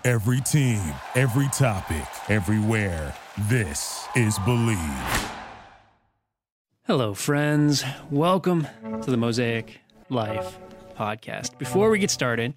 Every team, every topic, everywhere. This is Believe. Hello, friends. Welcome to the Mosaic Life podcast. Before we get started,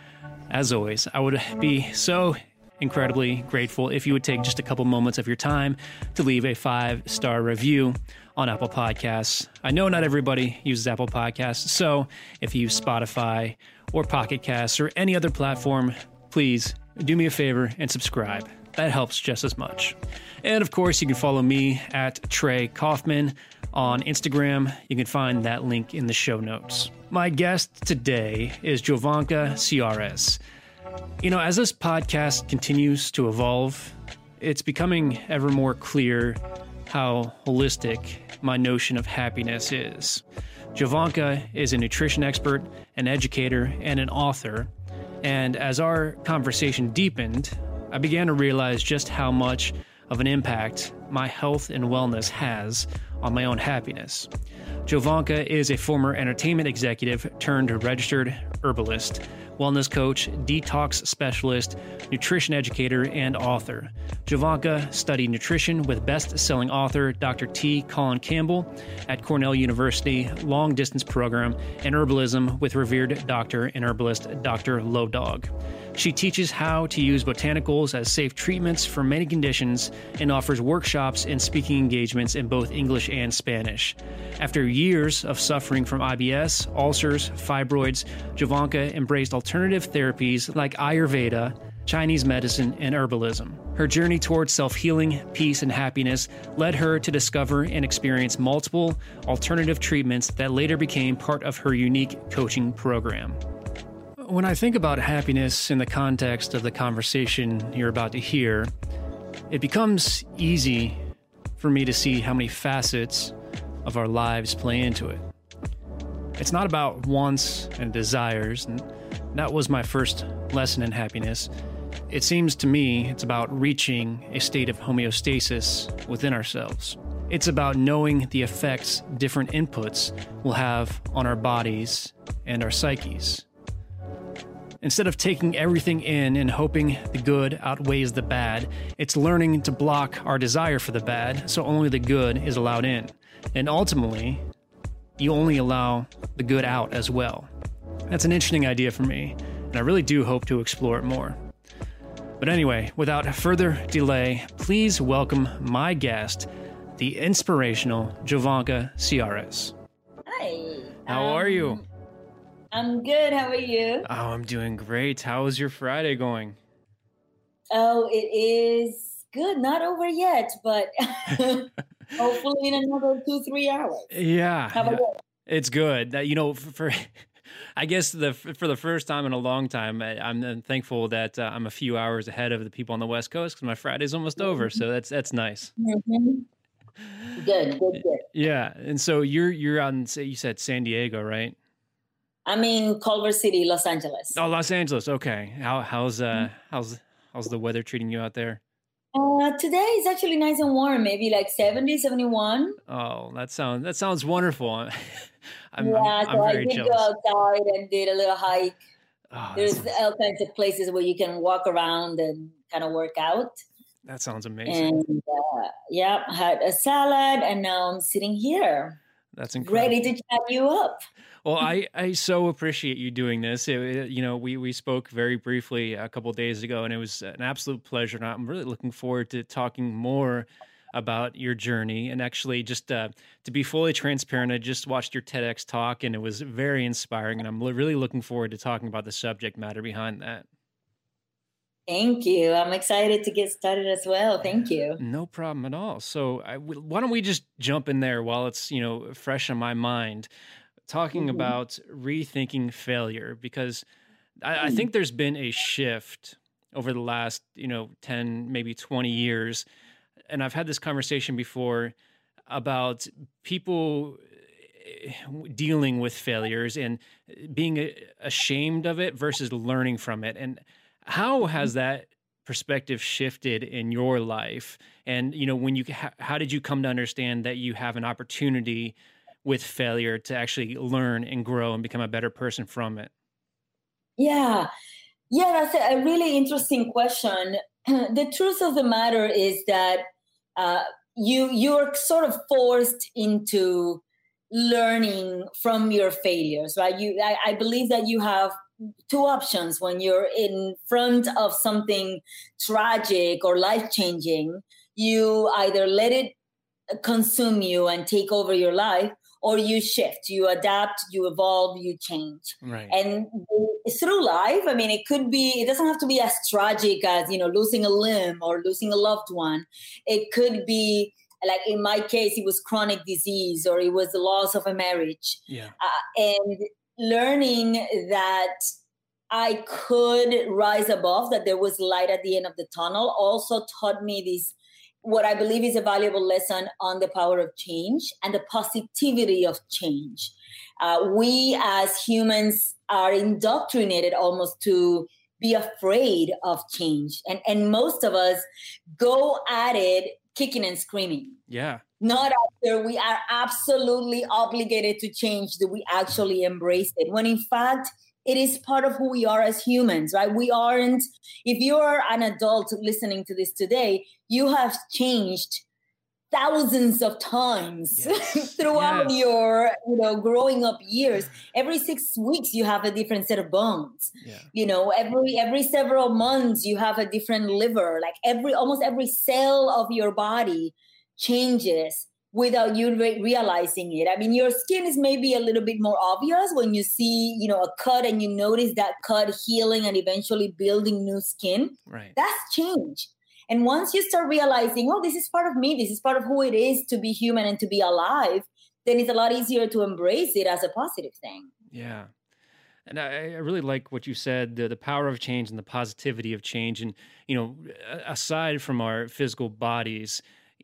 as always, I would be so incredibly grateful if you would take just a couple moments of your time to leave a 5-star review on Apple Podcasts. I know not everybody uses Apple Podcasts, so if you use Spotify or Pocket Casts or any other platform, please do me a favor and subscribe. That helps just as much. And of course, you can follow me at Trey Kaufman on Instagram. You can find that link in the show notes. My guest today is Jovanka Ciares. You know, as this podcast continues to evolve, it's becoming ever more clear how holistic my notion of happiness is. Jovanka is a nutrition expert, an educator, and an author. And as our conversation deepened, I began to realize just how much of an impact my health and wellness has on my own happiness. Jovanka is a former entertainment executive turned registered herbalist, wellness coach, detox specialist, nutrition educator, and author. Jovanka studied nutrition with best-selling author Dr. T. Colin Campbell at Cornell University long-distance program and herbalism with revered doctor and herbalist Dr. Low Dog. She teaches how to use botanicals as safe treatments for many conditions and offers workshops and speaking engagements in both English and Spanish. After years of suffering from IBS, ulcers, fibroids, Jovanka embraced alternative therapies like Ayurveda, Chinese medicine, and herbalism. Her journey towards self-healing, peace, and happiness led her to discover and experience multiple alternative treatments that later became part of her unique coaching program. When I think about happiness in the context of the conversation you're about to hear, it becomes easy for me to see how many facets of our lives play into it. It's not about wants and desires, and that was my first lesson in happiness. It seems to me it's about reaching a state of homeostasis within ourselves. It's about knowing the effects different inputs will have on our bodies and our psyches. Instead of taking everything in and hoping the good outweighs the bad, it's learning to block our desire for the bad so only the good is allowed in. And ultimately, you only allow the good out as well. That's an interesting idea for me, and I really do hope to explore it more. But anyway, without further delay, please welcome my guest, the inspirational Jovanka Ciares. Hi. How are you? I'm good. How are you? Oh, I'm doing great. How is your Friday going? Oh, it is good. Not over yet, but hopefully in another 2-3 hours. Yeah. How about you? It's good. You know, for I guess for the first time in a long time, I'm thankful that I'm a few hours ahead of the people on the West Coast because my Friday's almost over. So that's nice. Mm-hmm. Good. Yeah. And so you're out in, you said San Diego, right? I'm in Culver City, Los Angeles. Oh, Los Angeles. Okay. How's the weather treating you out there? Today is actually nice and warm, maybe like 70, 71. Oh, that sounds wonderful. I'm I very did jealous. go outside and did a little hike. Oh, There's all kinds of places where you can walk around and kind of work out. that sounds amazing. And I had a salad, and now I'm sitting here. That's incredible. Ready to chat you up. Well, I so appreciate you doing this. We spoke very briefly a couple of days ago, and it was an absolute pleasure. And I'm really looking forward to talking more about your journey. And actually, just to be fully transparent, I just watched your TEDx talk, and it was very inspiring. And I'm really looking forward to talking about the subject matter behind that. Thank you. I'm excited to get started as well. Thank you. No problem at all. So why don't we just jump in there while it's fresh on my mind, talking about rethinking failure, because I think there's been a shift over the last 10, maybe 20 years. And I've had this conversation before about people dealing with failures and being ashamed of it versus learning from it. And how has that perspective shifted in your life? And, how did you come to understand that you have an opportunity with failure to actually learn and grow and become a better person from it? Yeah. Yeah, that's a really interesting question. The truth of the matter is that you're sort of forced into learning from your failures, right? I believe that you have two options when you're in front of something tragic or life changing. You either let it consume you and take over your life, or you shift, you adapt, you evolve, you change. Right. And through life, I mean, it doesn't have to be as tragic as, losing a limb or losing a loved one. It could be, like in my case, it was chronic disease, or it was the loss of a marriage. Yeah. And learning that I could rise above, that there was light at the end of the tunnel, also taught me what I believe is a valuable lesson on the power of change and the positivity of change. We as humans are indoctrinated almost to be afraid of change. And most of us go at it kicking and screaming. Yeah. Not after we are absolutely obligated to change, do we actually embrace it, when in fact, it is part of who we are as humans, right? We aren't, if you're an adult listening to this today, you have changed thousands of times throughout your, growing up years. Every 6 weeks, you have a different set of bones. Yeah. Every several months, you have a different liver. Like almost every cell of your body changes without you realizing it. I mean, your skin is maybe a little bit more obvious when you see, a cut and you notice that cut healing and eventually building new skin. Right. That's change. And once you start realizing, oh, this is part of me, this is part of who it is to be human and to be alive, then it's a lot easier to embrace it as a positive thing. Yeah. And I really like what you said, the power of change and the positivity of change. And, aside from our physical bodies,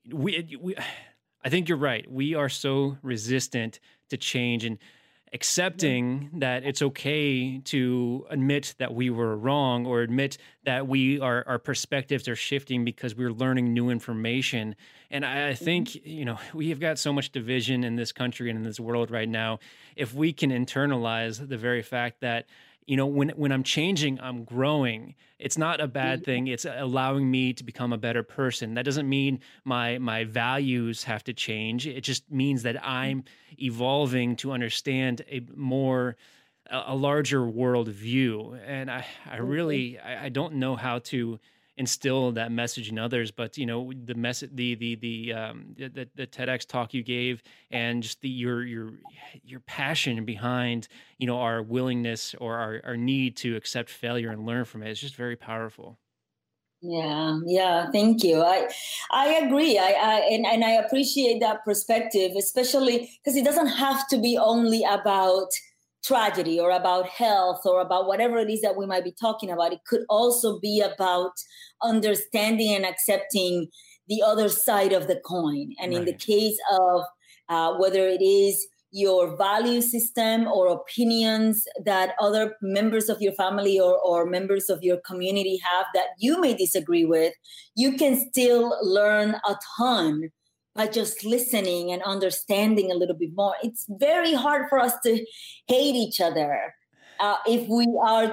I think you're right. We are so resistant to change, and accepting that it's okay to admit that we were wrong, or admit that our perspectives are shifting because we're learning new information. And I think, we have got so much division in this country and in this world right now. If we can internalize the very fact that, when I'm changing, I'm growing. It's not a bad thing. It's allowing me to become a better person. That doesn't mean my values have to change. It just means that I'm evolving to understand a larger world view. And I really don't know how to instill that message in others, but the message, the TEDx talk you gave, and just your passion behind our willingness or our need to accept failure and learn from it is just very powerful. Yeah. Thank you. I agree. And I appreciate that perspective, especially because it doesn't have to be only about tragedy or about health or about whatever it is that we might be talking about. It could also be about understanding and accepting the other side of the coin. And in the case of whether it is your value system or opinions that other members of your family or members of your community have that you may disagree with, you can still learn a ton by just listening and understanding a little bit more. It's very hard for us to hate each other if we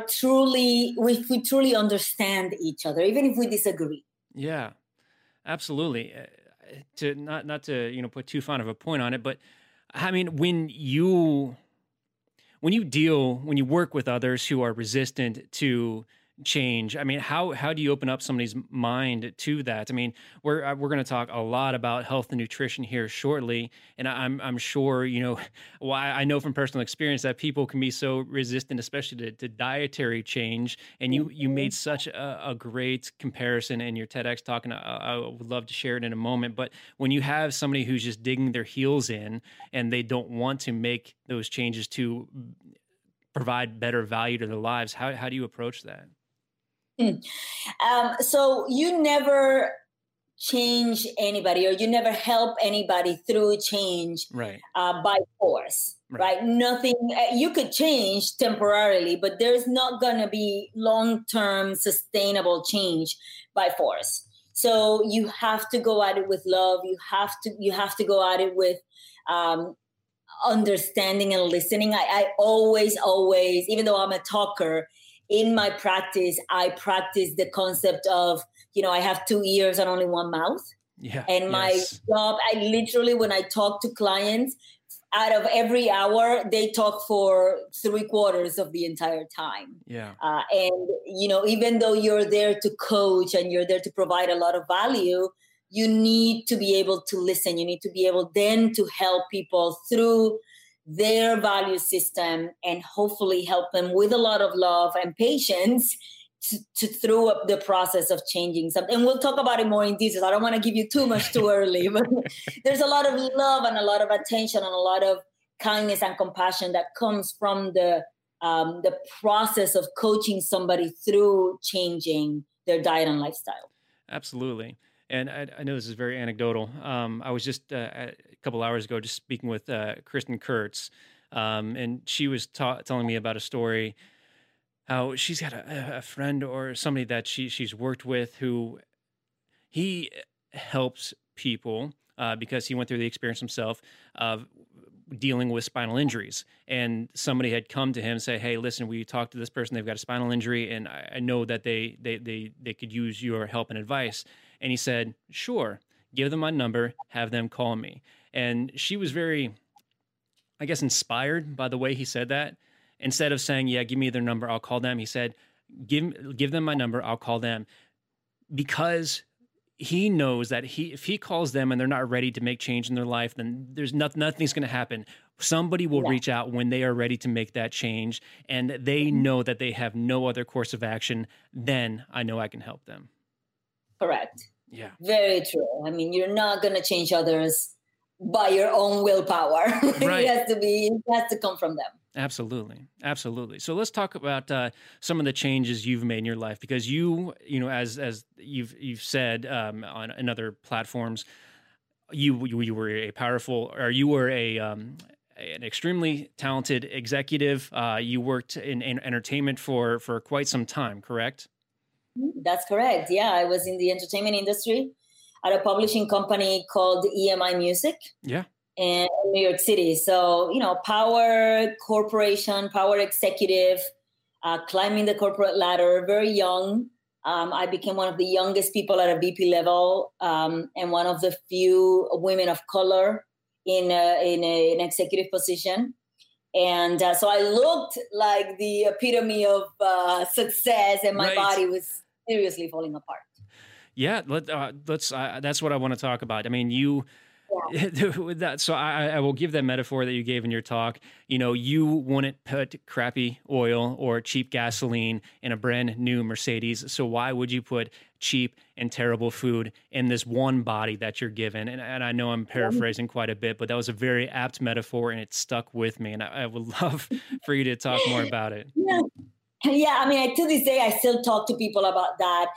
truly understand each other, even if we disagree. Yeah, absolutely. To not to put too fine of a point on it, but I mean, when you work with others who are resistant to change, I mean, how do you open up somebody's mind to that? I mean, we're going to talk a lot about health and nutrition here shortly, and I'm sure I know from personal experience that people can be so resistant, especially to dietary change. And you made such a great comparison in your TEDx talk, and I would love to share it in a moment. But when you have somebody who's just digging their heels in and they don't want to make those changes to provide better value to their lives, how do you approach that? So you never change anybody, or you never help anybody through change by force, right? Nothing, you could change temporarily, but there's not going to be long-term sustainable change by force. So you have to go at it with love. You have to go at it with understanding and listening. I always, even though I'm a talker, in my practice, I practice the concept of, I have 2 ears and only one mouth. Yeah. And my job, I literally, when I talk to clients, out of every hour, they talk for 3/4 of the entire time. Yeah. And, even though you're there to coach and you're there to provide a lot of value, you need to be able to listen. You need to be able then to help people through their value system and hopefully help them with a lot of love and patience to through up the process of changing something. And we'll talk about it more in detail. I don't want to give you too much too early, but there's a lot of love and a lot of attention and a lot of kindness and compassion that comes from the process of coaching somebody through changing their diet and lifestyle. Absolutely. And I know this is very anecdotal. I was just a couple hours ago just speaking with Kristen Kurtz, and she was telling me about a story, how she's got a friend or somebody that she's worked with who he helps people because he went through the experience himself of dealing with spinal injuries. And somebody had come to him and say, hey, listen, will you talk to this person? They've got a spinal injury, and I know that they could use your help and advice. And he said, sure, give them my number, have them call me. And she was very, I guess, inspired by the way he said that. Instead of saying, yeah, give me their number, I'll call them, he said, give them my number, I'll call them. Because he knows that if he calls them and they're not ready to make change in their life, then there's nothing's going to happen. Somebody will reach out when they are ready to make that change, and they know that they have no other course of action. Then I know I can help them. Correct. Yeah. Very true. I mean, you're not going to change others by your own willpower. Right. It has to come from them. Absolutely. Absolutely. So let's talk about some of the changes you've made in your life, because you as you've said in other platforms, you were a powerful, or you were an extremely talented executive. You worked in entertainment for quite some time, correct? That's correct. Yeah, I was in the entertainment industry at a publishing company called EMI Music. Yeah. In New York City. So, power corporation, power executive, climbing the corporate ladder, very young. I became one of the youngest people at a VP level, and one of the few women of color in an executive position. And so I looked like the epitome of success, and my body was seriously falling apart. Yeah, let's. That's what I want to talk about. I mean, with that, so I will give that metaphor that you gave in your talk. You wouldn't put crappy oil or cheap gasoline in a brand new Mercedes. So why would you put cheap and terrible food in this one body that you're given? And I know I'm paraphrasing quite a bit, but that was a very apt metaphor, and it stuck with me. And I would love for you to talk more about it. Yeah. I mean, to this day, I still talk to people about that.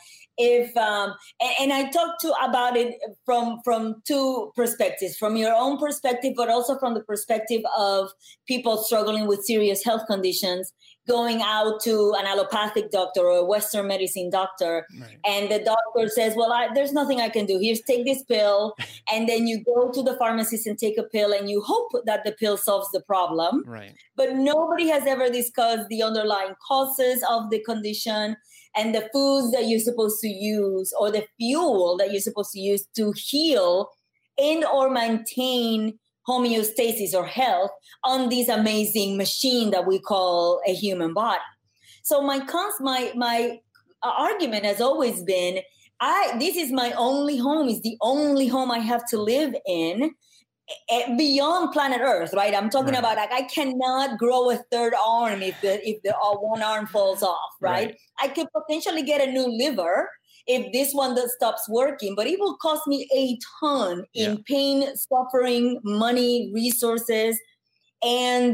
And I talk about it from two perspectives, from your own perspective, but also from the perspective of people struggling with serious health conditions, going out to an allopathic doctor or a Western medicine doctor. Right. And the doctor says, well, there's nothing I can do. Here, take this pill. And then you go to the pharmacist and take a pill, and you hope that the pill solves the problem. Right. But nobody has ever discussed the underlying causes of the condition and the foods that you're supposed to use, or the fuel that you're supposed to use to heal and or maintain homeostasis or health on this amazing machine that we call a human body. So my argument has always been, this is my only home, is the only home I have to live in beyond planet Earth, right? I'm talking about, like, I cannot grow a third arm if the one arm falls off, right? I could potentially get a new liver if this one stops working, but it will cost me a ton in pain, suffering, money, resources, and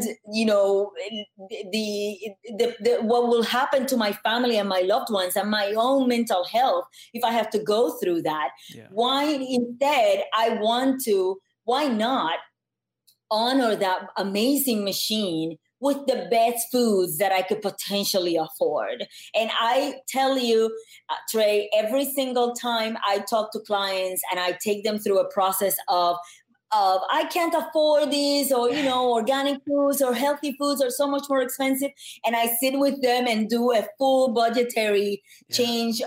the what will happen to my family and my loved ones and my own mental health if I have to go through that. Why instead why not honor that amazing machine with the best foods that I could potentially afford? And I tell you, Trey, every single time I talk to clients and I take them through a process of of I can't afford this, or organic foods or healthy foods are so much more expensive, and I sit with them and do a full budgetary change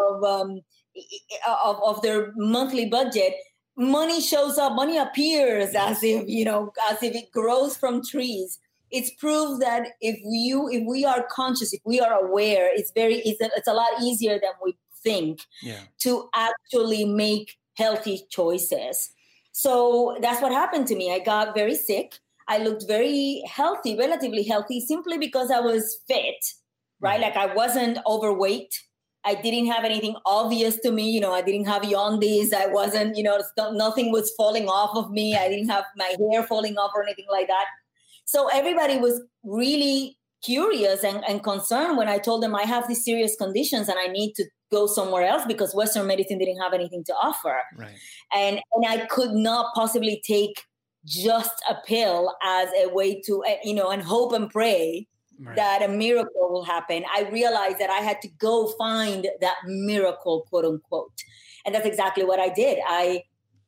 of their monthly budget, money shows up, money appears as if it grows from trees. It's proof that if we are conscious, if we are aware, it's a lot easier than we think to actually make healthy choices. So that's what happened to me. I got very sick. I looked very healthy, relatively healthy, simply because I was fit, right? Like I wasn't overweight. I didn't have anything obvious to me. I didn't have jaundice. I wasn't, nothing was falling off of me. I didn't have my hair falling off or anything like that. So everybody was really curious and concerned when I told them I have these serious conditions and I need to go somewhere else because Western medicine didn't have anything to offer. Right. And I could not possibly take just a pill as a way to, and hope and pray that a miracle will happen. I realized that I had to go find that miracle, quote unquote. And that's exactly what I did. I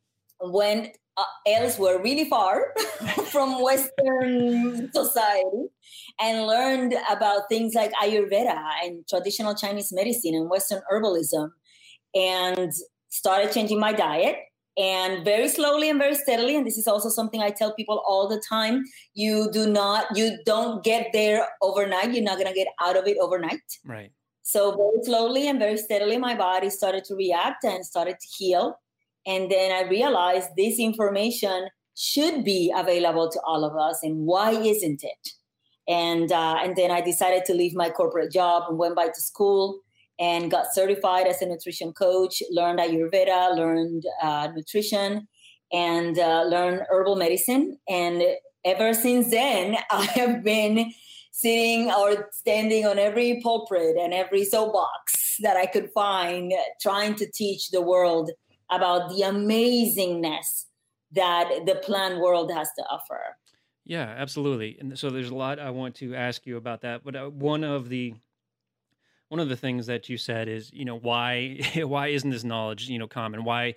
went elsewhere, really far from Western society, and learned about things like Ayurveda and traditional Chinese medicine and Western herbalism, and started changing my diet. And very slowly and very steadily, and this is also something I tell people all the time, you don't get there overnight. You're not going to get out of it overnight. Right. So very slowly and very steadily, my body started to react and started to heal. And then I realized this information should be available to all of us. And why isn't it? And then I decided to leave my corporate job and went back to school and got certified as a nutrition coach, learned Ayurveda, learned nutrition, and learned herbal medicine. And ever since then, I have been sitting or standing on every pulpit and every soapbox that I could find, trying to teach the world about the amazingness that the plant world has to offer. Yeah, absolutely. And so there's a lot I want to ask you about that. But one of the things that you said is, why isn't this knowledge, common? Why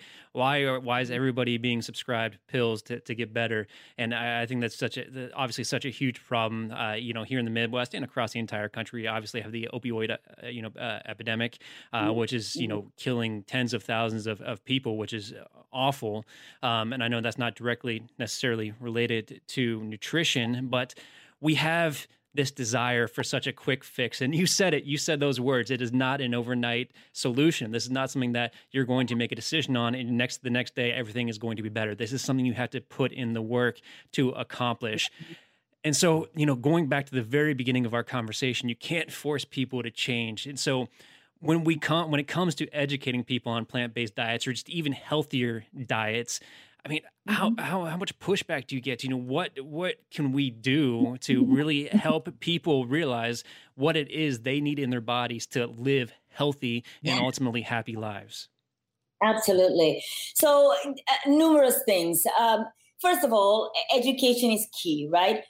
is everybody being subscribed pills to get better? And I think that's obviously such a huge problem, here in the Midwest and across the entire country. We obviously have the opioid, epidemic, which is, killing tens of thousands of people, which is awful. And I know that's not directly necessarily related to nutrition, but we have this desire for such a quick fix. And you said those words. It is not an overnight solution. This is not something that you're going to make a decision on and the next day everything is going to be better. This is something you have to put in the work to accomplish. And so, going back to the very beginning of our conversation, you can't force people to change. And so when it comes to educating people on plant-based diets or just even healthier diets, I mean, how much pushback do you get? What can we do to really help people realize what it is they need in their bodies to live healthy and ultimately happy lives? Absolutely. So numerous things. First of all, education is key, right?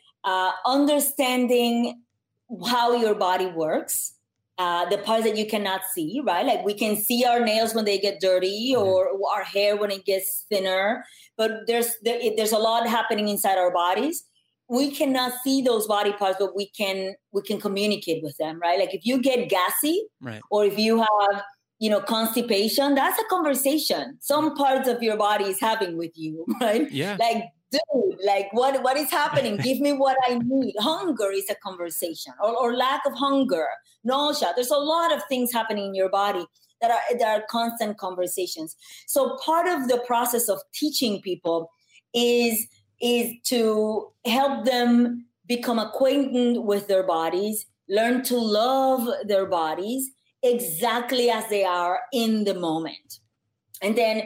Understanding how your body works. The parts that you cannot see, right? Like we can see our nails when they get dirty or our hair when it gets thinner, but there's a lot happening inside our bodies. We cannot see those body parts, but we can communicate with them, right? Like if you get gassy, right, or if you have, constipation, that's a conversation some parts of your body is having with you, right? Yeah. Like, dude, like what is happening? Give me what I need. Hunger is a conversation, or lack of hunger, nausea. There's a lot of things happening in your body that are constant conversations. So part of the process of teaching people is to help them become acquainted with their bodies, learn to love their bodies exactly as they are in the moment. And then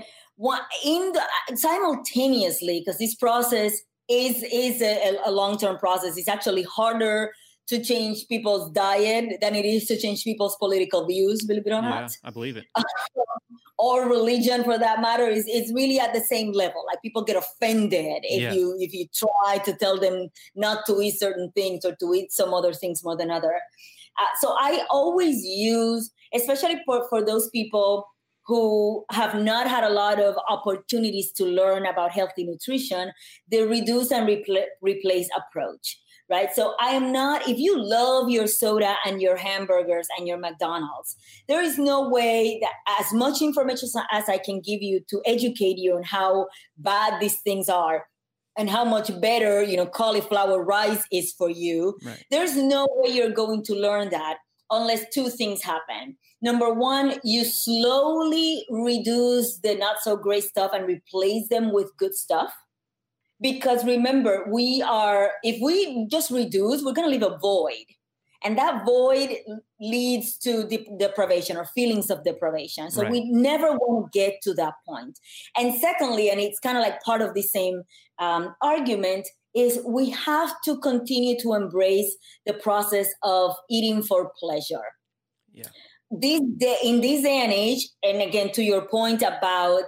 simultaneously, because this process is a long-term process. It's actually harder to change people's diet than it is to change people's political views, believe it or not. Yeah, I believe it. Or religion, for that matter, is really at the same level. Like people get offended if you try to tell them not to eat certain things or to eat some other things more than other. So I always use, especially for those people who have not had a lot of opportunities to learn about healthy nutrition, the reduce and replace approach, right? So I am not, if you love your soda and your hamburgers and your McDonald's, there is no way that as much information as I can give you to educate you on how bad these things are and how much better, cauliflower rice is for you. Right. There's no way you're going to learn that unless two things happen. Number one, you slowly reduce the not so great stuff and replace them with good stuff. Because remember, if we just reduce, we're going to leave a void. And that void leads to deprivation or feelings of deprivation. So we never want to get to that point. And secondly, and it's kind of like part of the same argument, is we have to continue to embrace the process of eating for pleasure. Yeah. In this day and age, and again, to your point about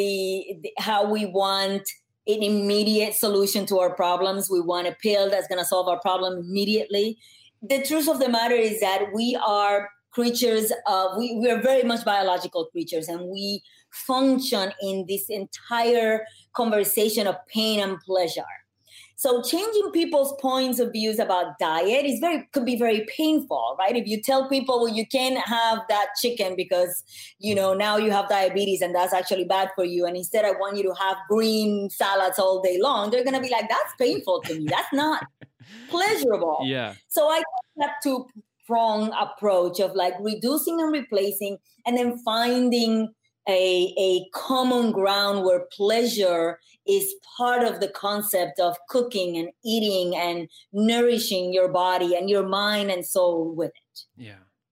how we want an immediate solution to our problems, we want a pill that's going to solve our problem immediately. The truth of the matter is that we are creatures we are very much biological creatures, and we function in this entire conversation of pain and pleasure. So changing people's points of views about diet could be very painful, right? If you tell people, well, you can't have that chicken because, now you have diabetes and that's actually bad for you. And instead I want you to have green salads all day long. They're going to be like, that's painful to me. That's not pleasurable. Yeah. So I have two-pronged approach of like reducing and replacing, and then finding a common ground where pleasure is part of the concept of cooking and eating and nourishing your body and your mind and soul with it. Yeah.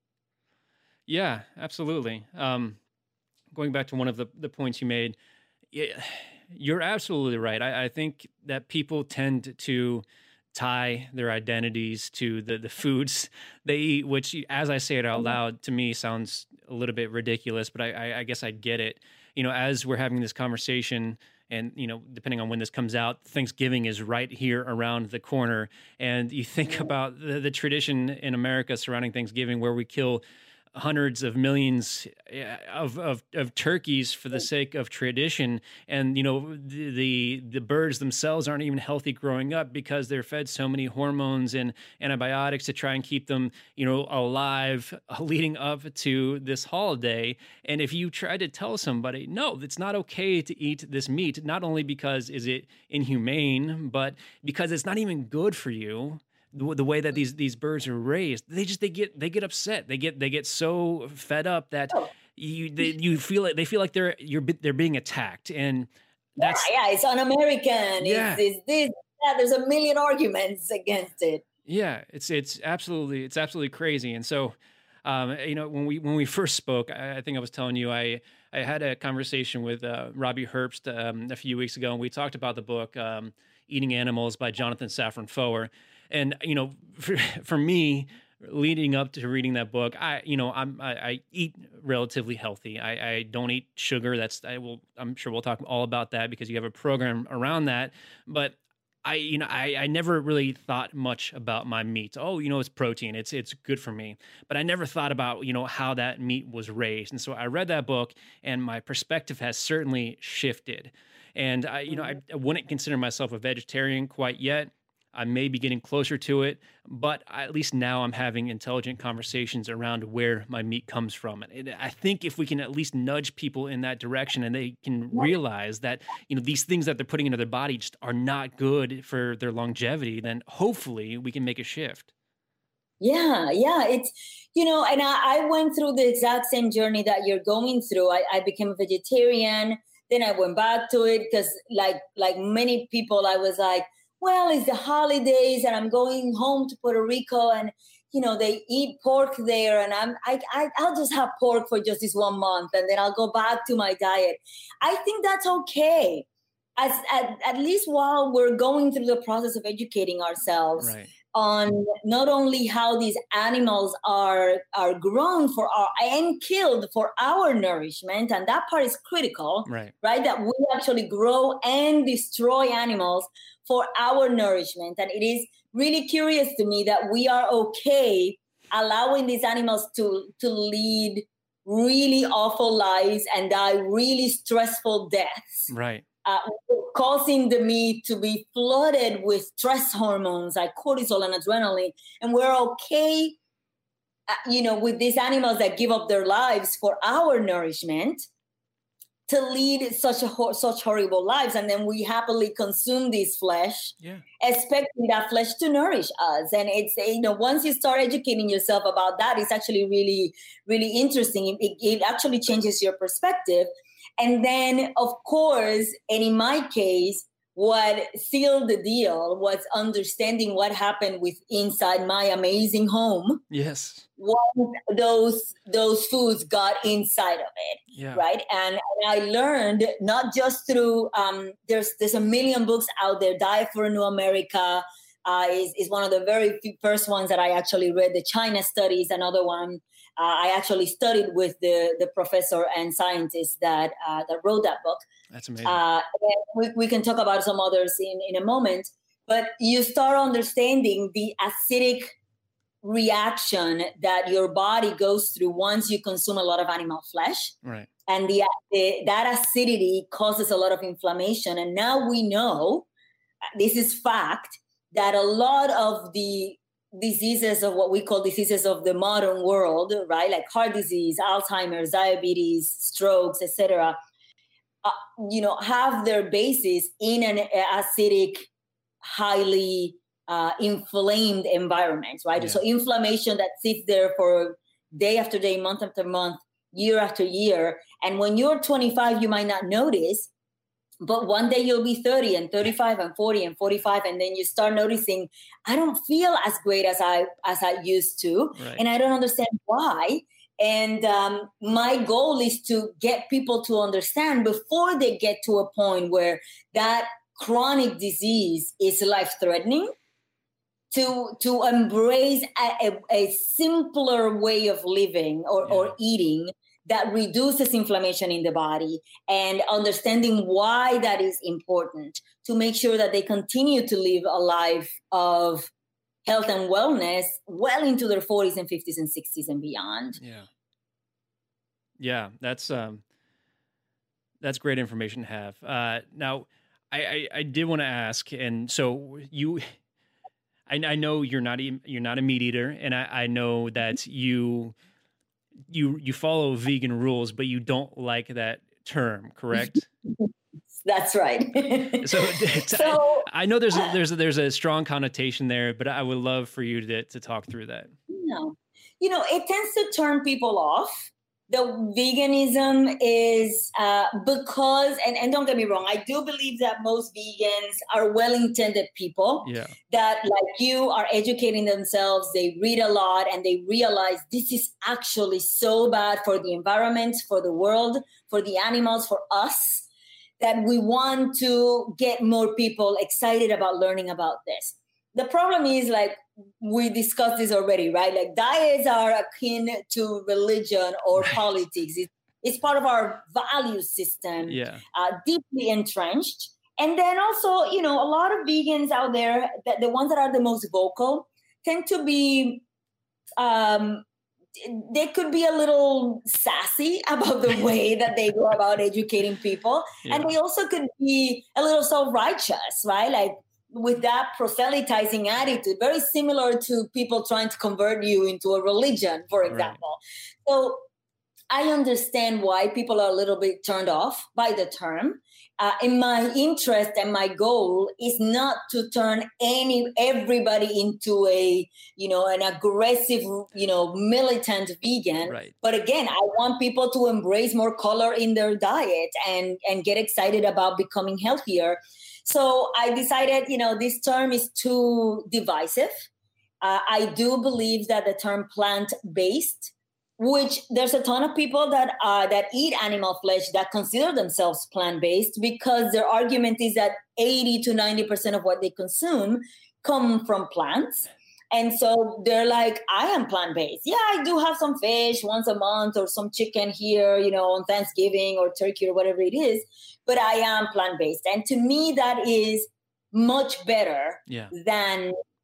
Yeah, absolutely. Going back to one of the points you made, you're absolutely right. I think that people tend to tie their identities to the foods they eat, which, as I say it out loud, to me sounds a little bit ridiculous, but I guess I get it. As we're having this conversation, and, depending on when this comes out, Thanksgiving is right here around the corner. And you think about the tradition in America surrounding Thanksgiving, where we kill hundreds of millions of turkeys for the sake of tradition. And, the birds themselves aren't even healthy growing up because they're fed so many hormones and antibiotics to try and keep them, alive leading up to this holiday. And if you try to tell somebody, no, it's not okay to eat this meat, not only because is it inhumane, but because it's not even good for you, the way that these birds are raised, they get upset. They get so fed up that they feel like they're being attacked, and that's it's un-American. Yeah. It's this. Yeah, there's a million arguments against it. Yeah, it's absolutely crazy. And so, when we first spoke, I think I was telling you I had a conversation with Robbie Herbst a few weeks ago, and we talked about the book Eating Animals by Jonathan Safran Foer. And, for me, leading up to reading that book, I eat relatively healthy. I don't eat sugar. I'm sure we'll talk all about that because you have a program around that. But I never really thought much about my meat. Oh, it's protein. It's good for me. But I never thought about, how that meat was raised. And so I read that book, and my perspective has certainly shifted. And I wouldn't consider myself a vegetarian quite yet. I may be getting closer to it, but at least now I'm having intelligent conversations around where my meat comes from. And I think if we can at least nudge people in that direction, and they can realize that, these things that they're putting into their body just are not good for their longevity, then hopefully we can make a shift. Yeah. It's, and I went through the exact same journey that you're going through. I became a vegetarian. Then I went back to it because like many people, I was like, well, it's the holidays and I'm going home to Puerto Rico, and, they eat pork there, and I'll just have pork for just this 1 month, and then I'll go back to my diet. I think that's okay. At least while we're going through the process of educating ourselves on not only how these animals are grown and killed for our nourishment, and that part is critical, right? That we actually grow and destroy animals for our nourishment. And it is really curious to me that we are okay allowing these animals to lead really awful lives and die really stressful deaths. Right. Causing the meat to be flooded with stress hormones like cortisol and adrenaline. And we're okay, with these animals that give up their lives for our nourishment to lead such horrible lives. And then we happily consume this flesh, expecting that flesh to nourish us. And it's, once you start educating yourself about that, it's actually really, really interesting. It actually changes your perspective. And then, of course, and in my case, what sealed the deal was understanding what happened inside my amazing home. Yes. Once those foods got inside of it, right? And I learned not just through there's a million books out there. Diet for a New America is one of the very first ones that I actually read. The China Study is another one. I actually studied with the professor and scientist that wrote that book. That's amazing. We can talk about some others in a moment, but you start understanding the acidic reaction that your body goes through once you consume a lot of animal flesh. Right. And that acidity causes a lot of inflammation. And now we know, this is fact, that a lot of the diseases of what we call diseases of the modern world, right? Like heart disease, Alzheimer's, diabetes, strokes, etc., have their basis in an acidic, highly inflamed environment, right? Yeah. So inflammation that sits there for day after day, month after month, year after year. And when you're 25, you might not notice, but one day you'll be 30 and 35 and 40 and 45. And then you start noticing, I don't feel as great as I used to. Right. And I don't understand why. And my goal is to get people to understand before they get to a point where that chronic disease is life-threatening, to embrace a simpler way of living or eating that reduces inflammation in the body, and understanding why that is important to make sure that they continue to live a life of health and wellness well into their 40s and 50s and 60s and beyond. Yeah, that's great information to have. Now, I did want to ask, and so I know you're not a meat eater, and I know that you follow vegan rules, but you don't like that term, correct? That's right. So I know there's a strong connotation there, but I would love for you to talk through that. No, it tends to turn people off. The veganism is because, and don't get me wrong, I do believe that most vegans are well-intended people that, like you, are educating themselves. They read a lot and they realize this is actually so bad for the environment, for the world, for the animals, for us, that we want to get more people excited about learning about this. The problem is, like, we discussed this already, right? Like, diets are akin to religion or politics. It's part of our value system, deeply entrenched. And then also, a lot of vegans out there, the ones that are the most vocal, tend to be, they could be a little sassy about the way that they go about educating people. Yeah. And they also could be a little self-righteous, right? Like, with that proselytizing attitude, very similar to people trying to convert you into a religion, for example. Right. So I understand why people are a little bit turned off by the term. And my interest and my goal is not to turn everybody into an aggressive, militant vegan. Right. But again, I want people to embrace more color in their diet and get excited about becoming healthier. So I decided, this term is too divisive. I do believe that the term plant-based, which there's a ton of people that eat animal flesh that consider themselves plant-based, because their argument is that 80 to 90% of what they consume come from plants. And so they're like, I am plant-based. Yeah, I do have some fish once a month or some chicken here, on Thanksgiving or turkey or whatever it is, but I am plant-based. And to me, that is much better than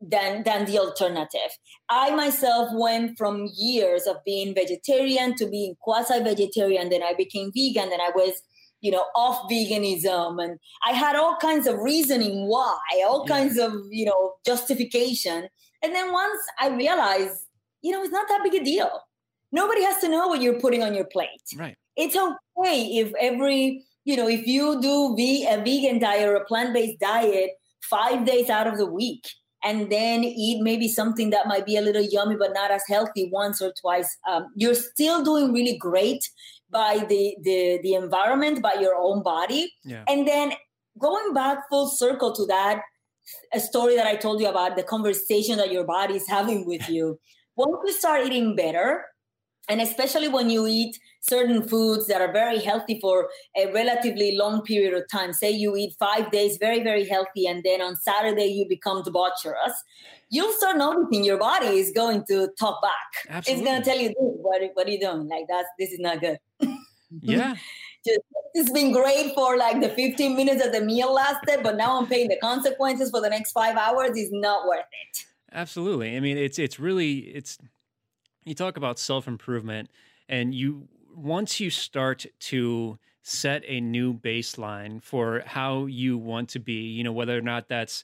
than the alternative. I myself went from years of being vegetarian to being quasi-vegetarian. Then I became vegan. Then I was, off veganism. And I had all kinds of reasoning why, all kinds of, justification. And then once I realized, it's not that big a deal. Nobody has to know what you're putting on your plate. Right. It's okay if if you do a vegan diet or a plant-based diet 5 days out of the week, and then eat maybe something that might be a little yummy but not as healthy once or twice, you're still doing really great by the environment, by your own body. Yeah. And then going back full circle to that, a story that I told you about, the conversation that your body is having with you. Once you start eating better, and especially when you eat certain foods that are very healthy for a relatively long period of time, say you eat 5 days very, very healthy, and then on Saturday you become debaucherous, you'll start noticing your body is going to talk back. Absolutely. It's going to tell you, dude, what are you doing? Like, this is not good. Yeah. It's been great for like the 15 minutes that the meal lasted, but now I'm paying the consequences for the next 5 hours. It's not worth it. Absolutely. I mean, it's really, you talk about self-improvement, and once you start to set a new baseline for how you want to be, whether or not that's,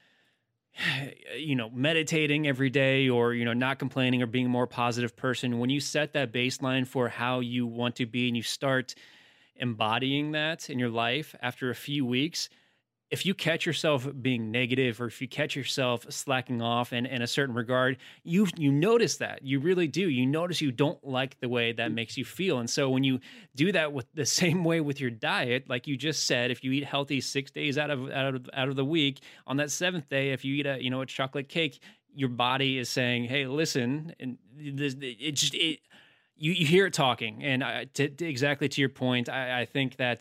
meditating every day, or, not complaining, or being a more positive person, when you set that baseline for how you want to be and you start embodying that in your life after a few weeks, if you catch yourself being negative, or if you catch yourself slacking off in a certain regard, you notice that. You really do. You notice you don't like the way that makes you feel. And so when you do that with the same way with your diet, like you just said, if you eat healthy 6 days out of the week, on that seventh day, if you eat a chocolate cake, your body is saying, "Hey, listen," and you hear it talking. And exactly to your point, I think that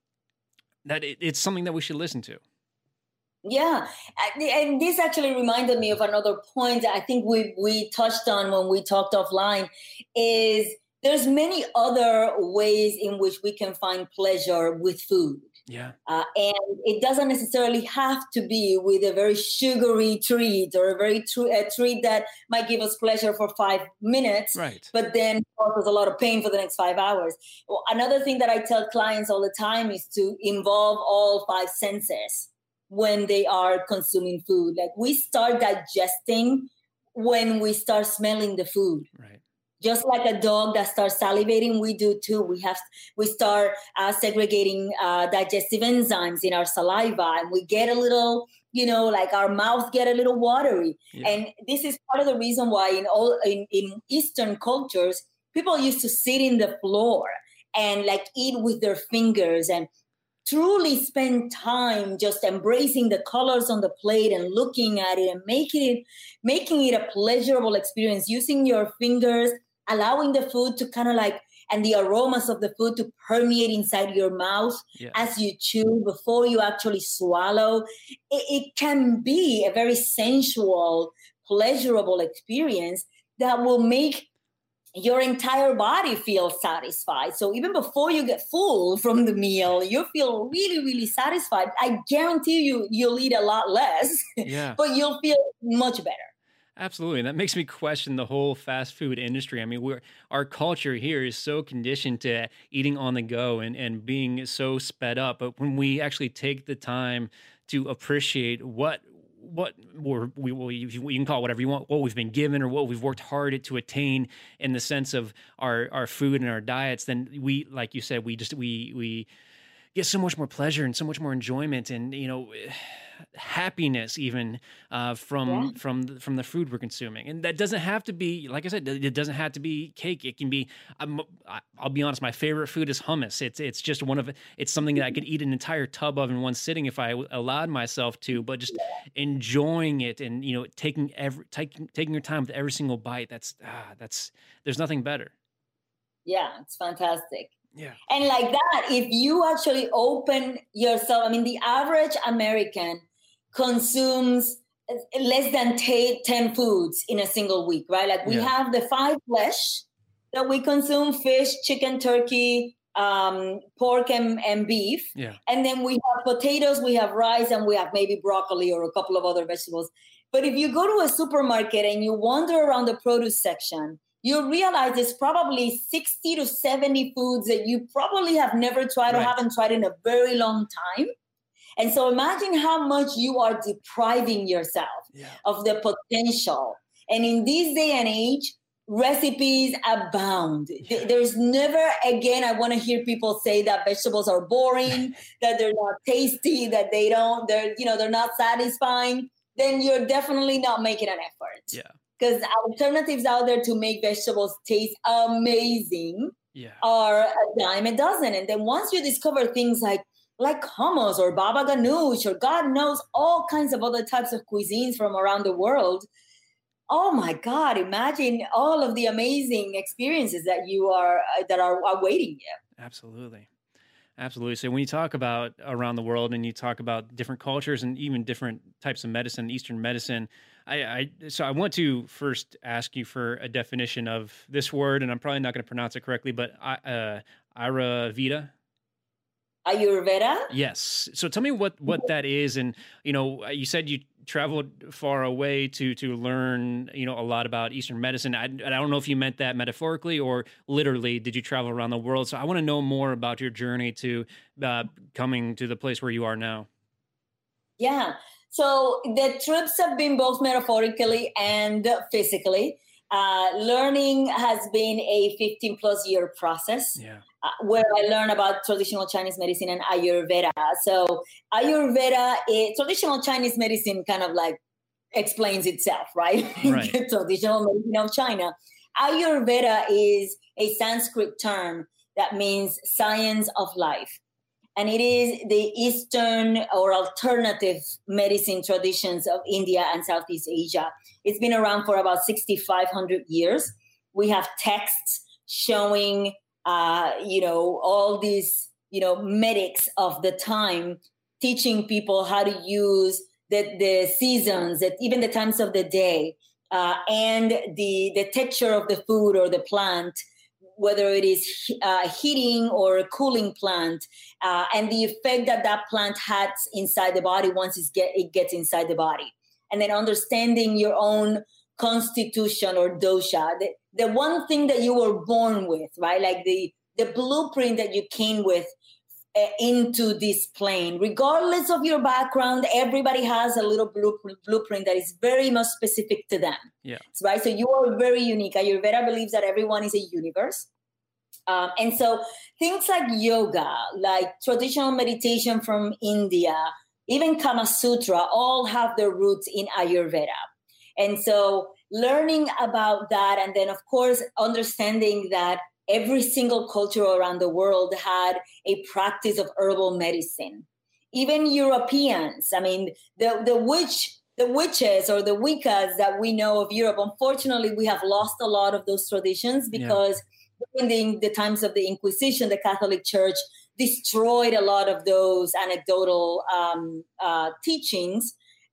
it's something that we should listen to. Yeah. And this actually reminded me of another point I think we touched on when we talked offline, is there's many other ways in which we can find pleasure with food. Yeah. And it doesn't necessarily have to be with a very sugary treat, or a treat that might give us pleasure for 5 minutes, right, but then causes a lot of pain for the next 5 hours. Well, another thing that I tell clients all the time is to involve all 5 senses when they are consuming food. Like, we start digesting when we start smelling the food. Right. Just like a dog that starts salivating, we do too. We start segregating digestive enzymes in our saliva, and we get a little, like our mouth get a little watery. Yeah. And this is part of the reason why in Eastern cultures, people used to sit in the floor and like eat with their fingers and truly spend time just embracing the colors on the plate and looking at it and making it a pleasurable experience, using your fingers, allowing the food to kind of like, and the aromas of the food to permeate inside your mouth as you chew before you actually swallow. It can be a very sensual, pleasurable experience that will make your entire body feel satisfied. So even before you get full from the meal, you feel really, really satisfied. I guarantee you'll eat a lot less, but you'll feel much better. Absolutely. And that makes me question the whole fast food industry. I mean, our culture here is so conditioned to eating on the go and being so sped up. But when we actually take the time to appreciate what you can call it whatever you want, what we've been given or what we've worked hard to attain in the sense of our food and our diets, then we, like you said, we get so much more pleasure and so much more enjoyment and, happiness even from the food we're consuming. And that doesn't have to be, like I said, it doesn't have to be cake. It can be, I'll be honest, my favorite food is hummus. It's just it's something that I could eat an entire tub of in one sitting if I allowed myself to, but just enjoying it and, taking your time with every single bite. There's nothing better. Yeah, it's fantastic. Yeah. And like that, if you actually open yourself, I mean, the average American consumes less than 10 foods in a single week, right? Like we have the 5 flesh that we consume: fish, chicken, turkey, pork, and beef. Yeah. And then we have potatoes, we have rice, and we have maybe broccoli or a couple of other vegetables. But if you go to a supermarket and you wander around the produce section, you realize there's probably 60 to 70 foods that you probably have never tried or haven't tried in a very long time. And so imagine how much you are depriving yourself of the potential. And in this day and age, recipes abound. There's never, again, I want to hear people say that vegetables are boring, that they're not tasty, that they're not satisfying. Then you're definitely not making an effort. Yeah. Because alternatives out there to make vegetables taste amazing are a dime a dozen. And then once you discover things like hummus or baba ganoush or God knows all kinds of other types of cuisines from around the world, oh my God, imagine all of the amazing experiences that are awaiting you. Absolutely. Absolutely. So when you talk about around the world and you talk about different cultures and even different types of medicine, Eastern medicine, so I want to first ask you for a definition of this word, and I'm probably not going to pronounce it correctly, but Ayurveda. Ayurveda? Yes. So tell me what that is. And, you said you traveled far away to learn, a lot about Eastern medicine. I don't know if you meant that metaphorically or literally. Did you travel around the world? So I want to know more about your journey to coming to the place where you are now. Yeah. So the trips have been both metaphorically and physically. Learning has been a 15 plus year process where I learned about traditional Chinese medicine and Ayurveda. So Ayurveda, traditional Chinese medicine kind of like explains itself, right? Traditional medicine of China. Ayurveda is a Sanskrit term that means science of life. And it is the Eastern or alternative medicine traditions of India and Southeast Asia. It's been around for about 6,500 years. We have texts showing, all these, medics of the time teaching people how to use the seasons, even the times of the day, and the texture of the food or the plant, whether it is heating or cooling plant, and the effect that plant has inside the body once it gets inside the body. And then understanding your own constitution or dosha, the one thing that you were born with, right? Like the blueprint that you came with into this plane. Regardless of your background, everybody has a little blueprint that is very much specific to them. Yeah. Right. So you are very unique. Ayurveda believes that everyone is a universe. And so things like yoga, like traditional meditation from India, even Kama Sutra, all have their roots in Ayurveda. And so learning about that, and then of course understanding that every single culture around the world had a practice of herbal medicine. Even Europeans, I mean, the witches or the Wiccas that we know of Europe, unfortunately, we have lost a lot of those traditions because during the times of the Inquisition, the Catholic Church destroyed a lot of those anecdotal teachings.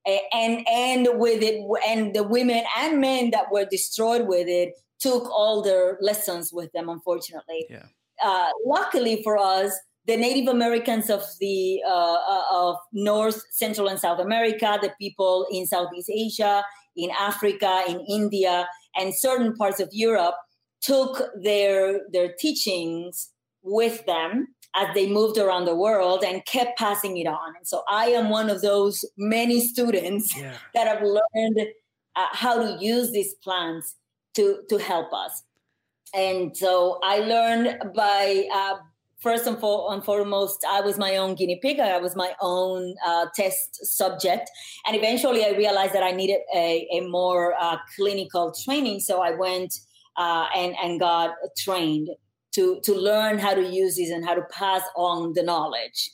And with it, and the women and men that were destroyed with it took all their lessons with them, unfortunately. Yeah. Luckily for us, the Native Americans of the of North, Central, and South America, the people in Southeast Asia, in Africa, in India, and certain parts of Europe took their teachings with them as they moved around the world and kept passing it on. And so I am one of those many students that have learned how to use these plants to help us. And so I learned by, first and foremost, I was my own guinea pig. I was my own test subject. And eventually I realized that I needed a more clinical training. So I went and got trained to learn how to use this and how to pass on the knowledge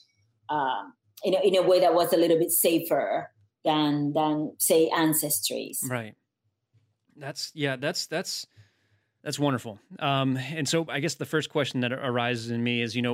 in a way that was a little bit safer than say ancestries. Right. That's wonderful. And so I guess the first question that arises in me is,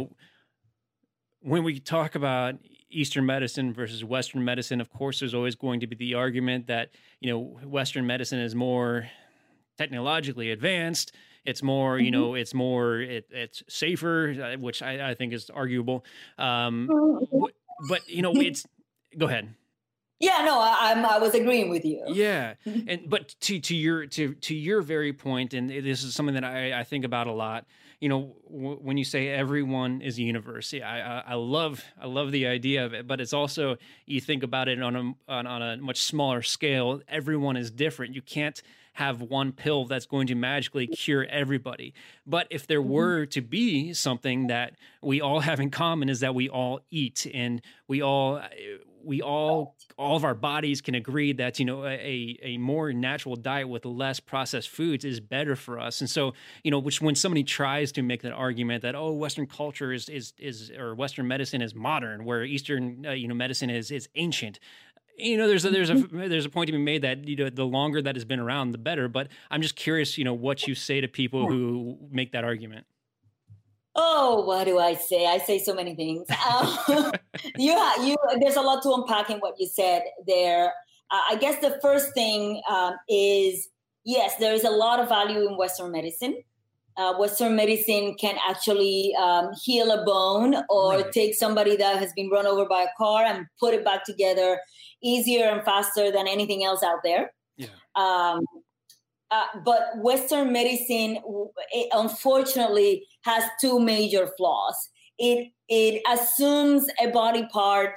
when we talk about Eastern medicine versus Western medicine, of course, there's always going to be the argument that, Western medicine is more technologically advanced. It's more, it's safer, which I think is arguable. But, it's, go ahead. Yeah, no, I was agreeing with you. Yeah, but to your very point, and this is something that I think about a lot. You know, when you say everyone is a universe, yeah, I love the idea of it, but it's also, you think about it on a much smaller scale. Everyone is different. You can't have one pill that's going to magically cure everybody. But if there were to be something that we all have in common, is that we all eat, and we all of our bodies can agree that, you know, a more natural diet with less processed foods is better for us. And so, you know, which when somebody tries to make that argument that, oh, Western culture is or Western medicine is modern, where Eastern medicine is ancient. You know, there's a point to be made that, you know, the longer that has been around, the better. But I'm just curious, you know, what you say to people who make that argument. Oh, what do I say? I say so many things. There's a lot to unpack in what you said there. I guess the first thing is, yes, there is a lot of value in Western medicine. Western medicine can actually heal a bone, or take somebody that has been run over by a car and put it back together easier and faster than anything else out there. Yeah. But Western medicine, unfortunately, has two major flaws. It assumes a body part,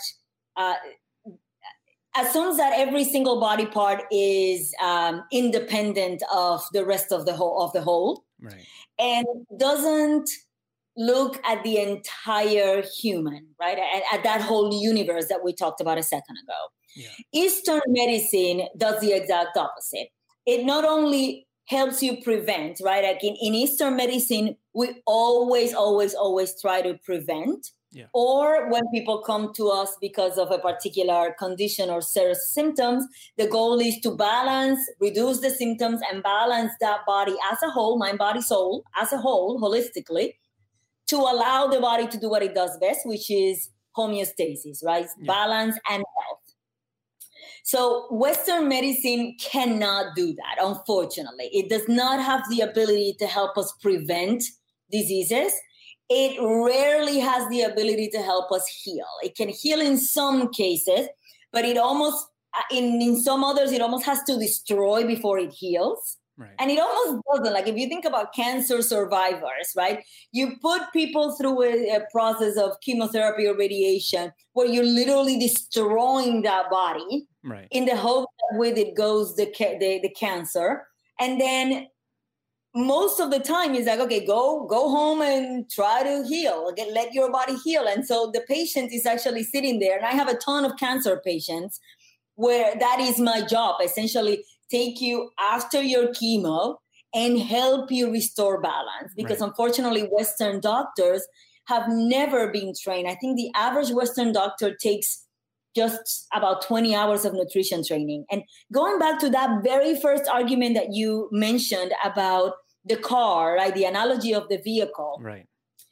assumes that every single body part is independent of the rest of the whole, right? And doesn't look at the entire human, right? At that whole universe that we talked about a second ago. Yeah. Eastern medicine does the exact opposite. It not only helps you prevent, right? Like in Eastern medicine, we always try to prevent. Yeah. Or when people come to us because of a particular condition or serious symptoms, the goal is to balance, reduce the symptoms, and balance that body as a whole, mind, body, soul, as a whole, holistically, to allow the body to do what it does best, which is homeostasis, right? Yeah. Balance and health. So Western medicine cannot do that, unfortunately. It does not have the ability to help us prevent diseases. It rarely has the ability to help us heal. It can heal in some cases, but it almost, in some others, it almost has to destroy before it heals. Right. And it almost doesn't. Like if you think about cancer survivors, right? You put people through a process of chemotherapy or radiation where you're literally destroying that body, right, in the hope that with it goes the cancer. And then most of the time it's like, okay, go home and try to heal. Okay, let your body heal. And so the patient is actually sitting there. And I have a ton of cancer patients where that is my job, essentially take you after your chemo and help you restore balance. Because unfortunately, Western doctors have never been trained. I think the average Western doctor takes just about 20 hours of nutrition training. And going back to that very first argument that you mentioned about the car, right? The analogy of the vehicle. Right.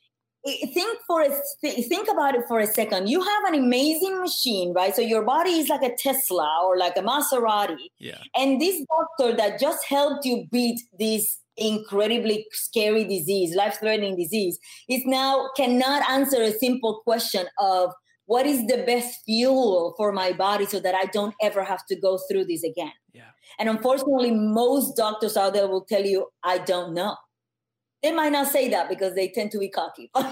Think about it for a second. You have an amazing machine, right? So your body is like a Tesla or like a Maserati. Yeah. And this doctor that just helped you beat this incredibly scary disease, life-threatening disease, is now cannot answer a simple question of what is the best fuel for my body so that I don't ever have to go through this again. Yeah. And unfortunately, most doctors out there will tell you, I don't know. They might not say that because they tend to be cocky. But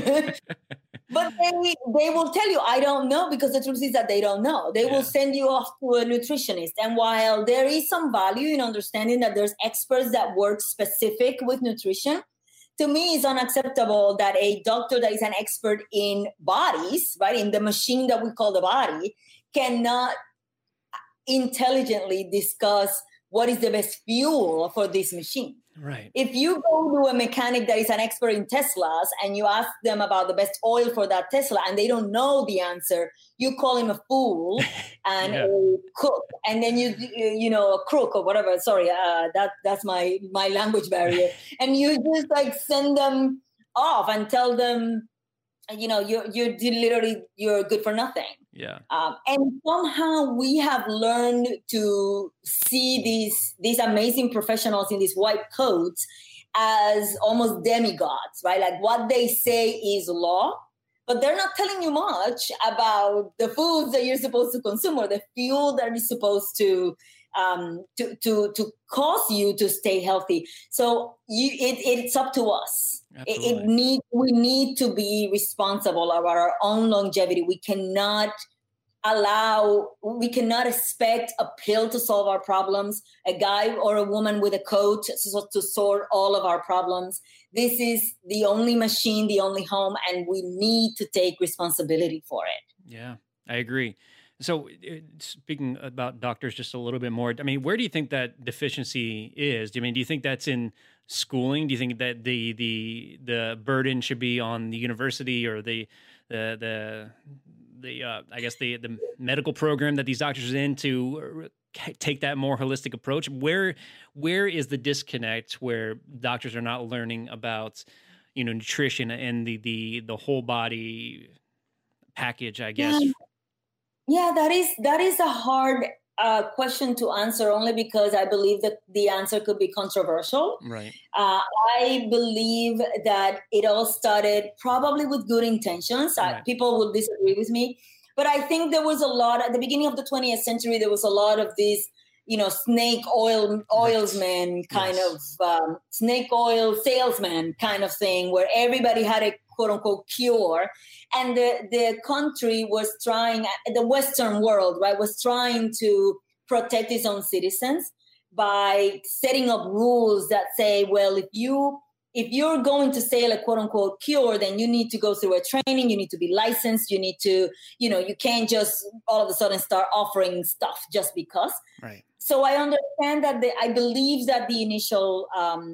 they will tell you, I don't know, because the truth is that they don't know. They will send you off to a nutritionist. And while there is some value in understanding that there's experts that work specific with nutrition, to me it's unacceptable that a doctor that is an expert in bodies, right, in the machine that we call the body, cannot intelligently discuss what is the best fuel for this machine. Right. If you go to a mechanic that is an expert in Teslas and you ask them about the best oil for that Tesla and they don't know the answer, you call him a fool and a cook, and then you know, a crook or whatever. Sorry, that's my language barrier. And you just like send them off and tell them, you know, you're good for nothing. Yeah. And somehow we have learned to see these amazing professionals in these white coats as almost demigods, right? Like what they say is law, but they're not telling you much about the foods that you're supposed to consume or the fuel that is supposed to cause you to stay healthy. So it's up to us. We need to be responsible about our own longevity. We cannot expect a pill to solve our problems, a guy or a woman with a coat to sort all of our problems. This is the only machine, the only home, and we need to take responsibility for it. Yeah, I agree. So speaking about doctors just a little bit more, I mean, where do you think that deficiency is? Do you think that's in schooling? Do you think that the burden should be on the university or the medical program that these doctors are in to take that more holistic approach? Where is the disconnect where doctors are not learning about, nutrition and the whole body package, I guess? Yeah, that is a hard question to answer, only because I believe that the answer could be controversial. Right. I believe that it all started probably with good intentions. Right. People will disagree with me, but I think there was a lot at the beginning of the 20th century. There was a lot of these, snake oilsman kind of snake oil salesman kind of thing, where everybody had a quote unquote cure. And the country was trying, the Western world, right, was trying to protect its own citizens by setting up rules that say, well, if you're going to sell a quote unquote cure, then you need to go through a training, you need to be licensed, you need to, you can't just all of a sudden start offering stuff just because. Right. So I understand that I believe that the initial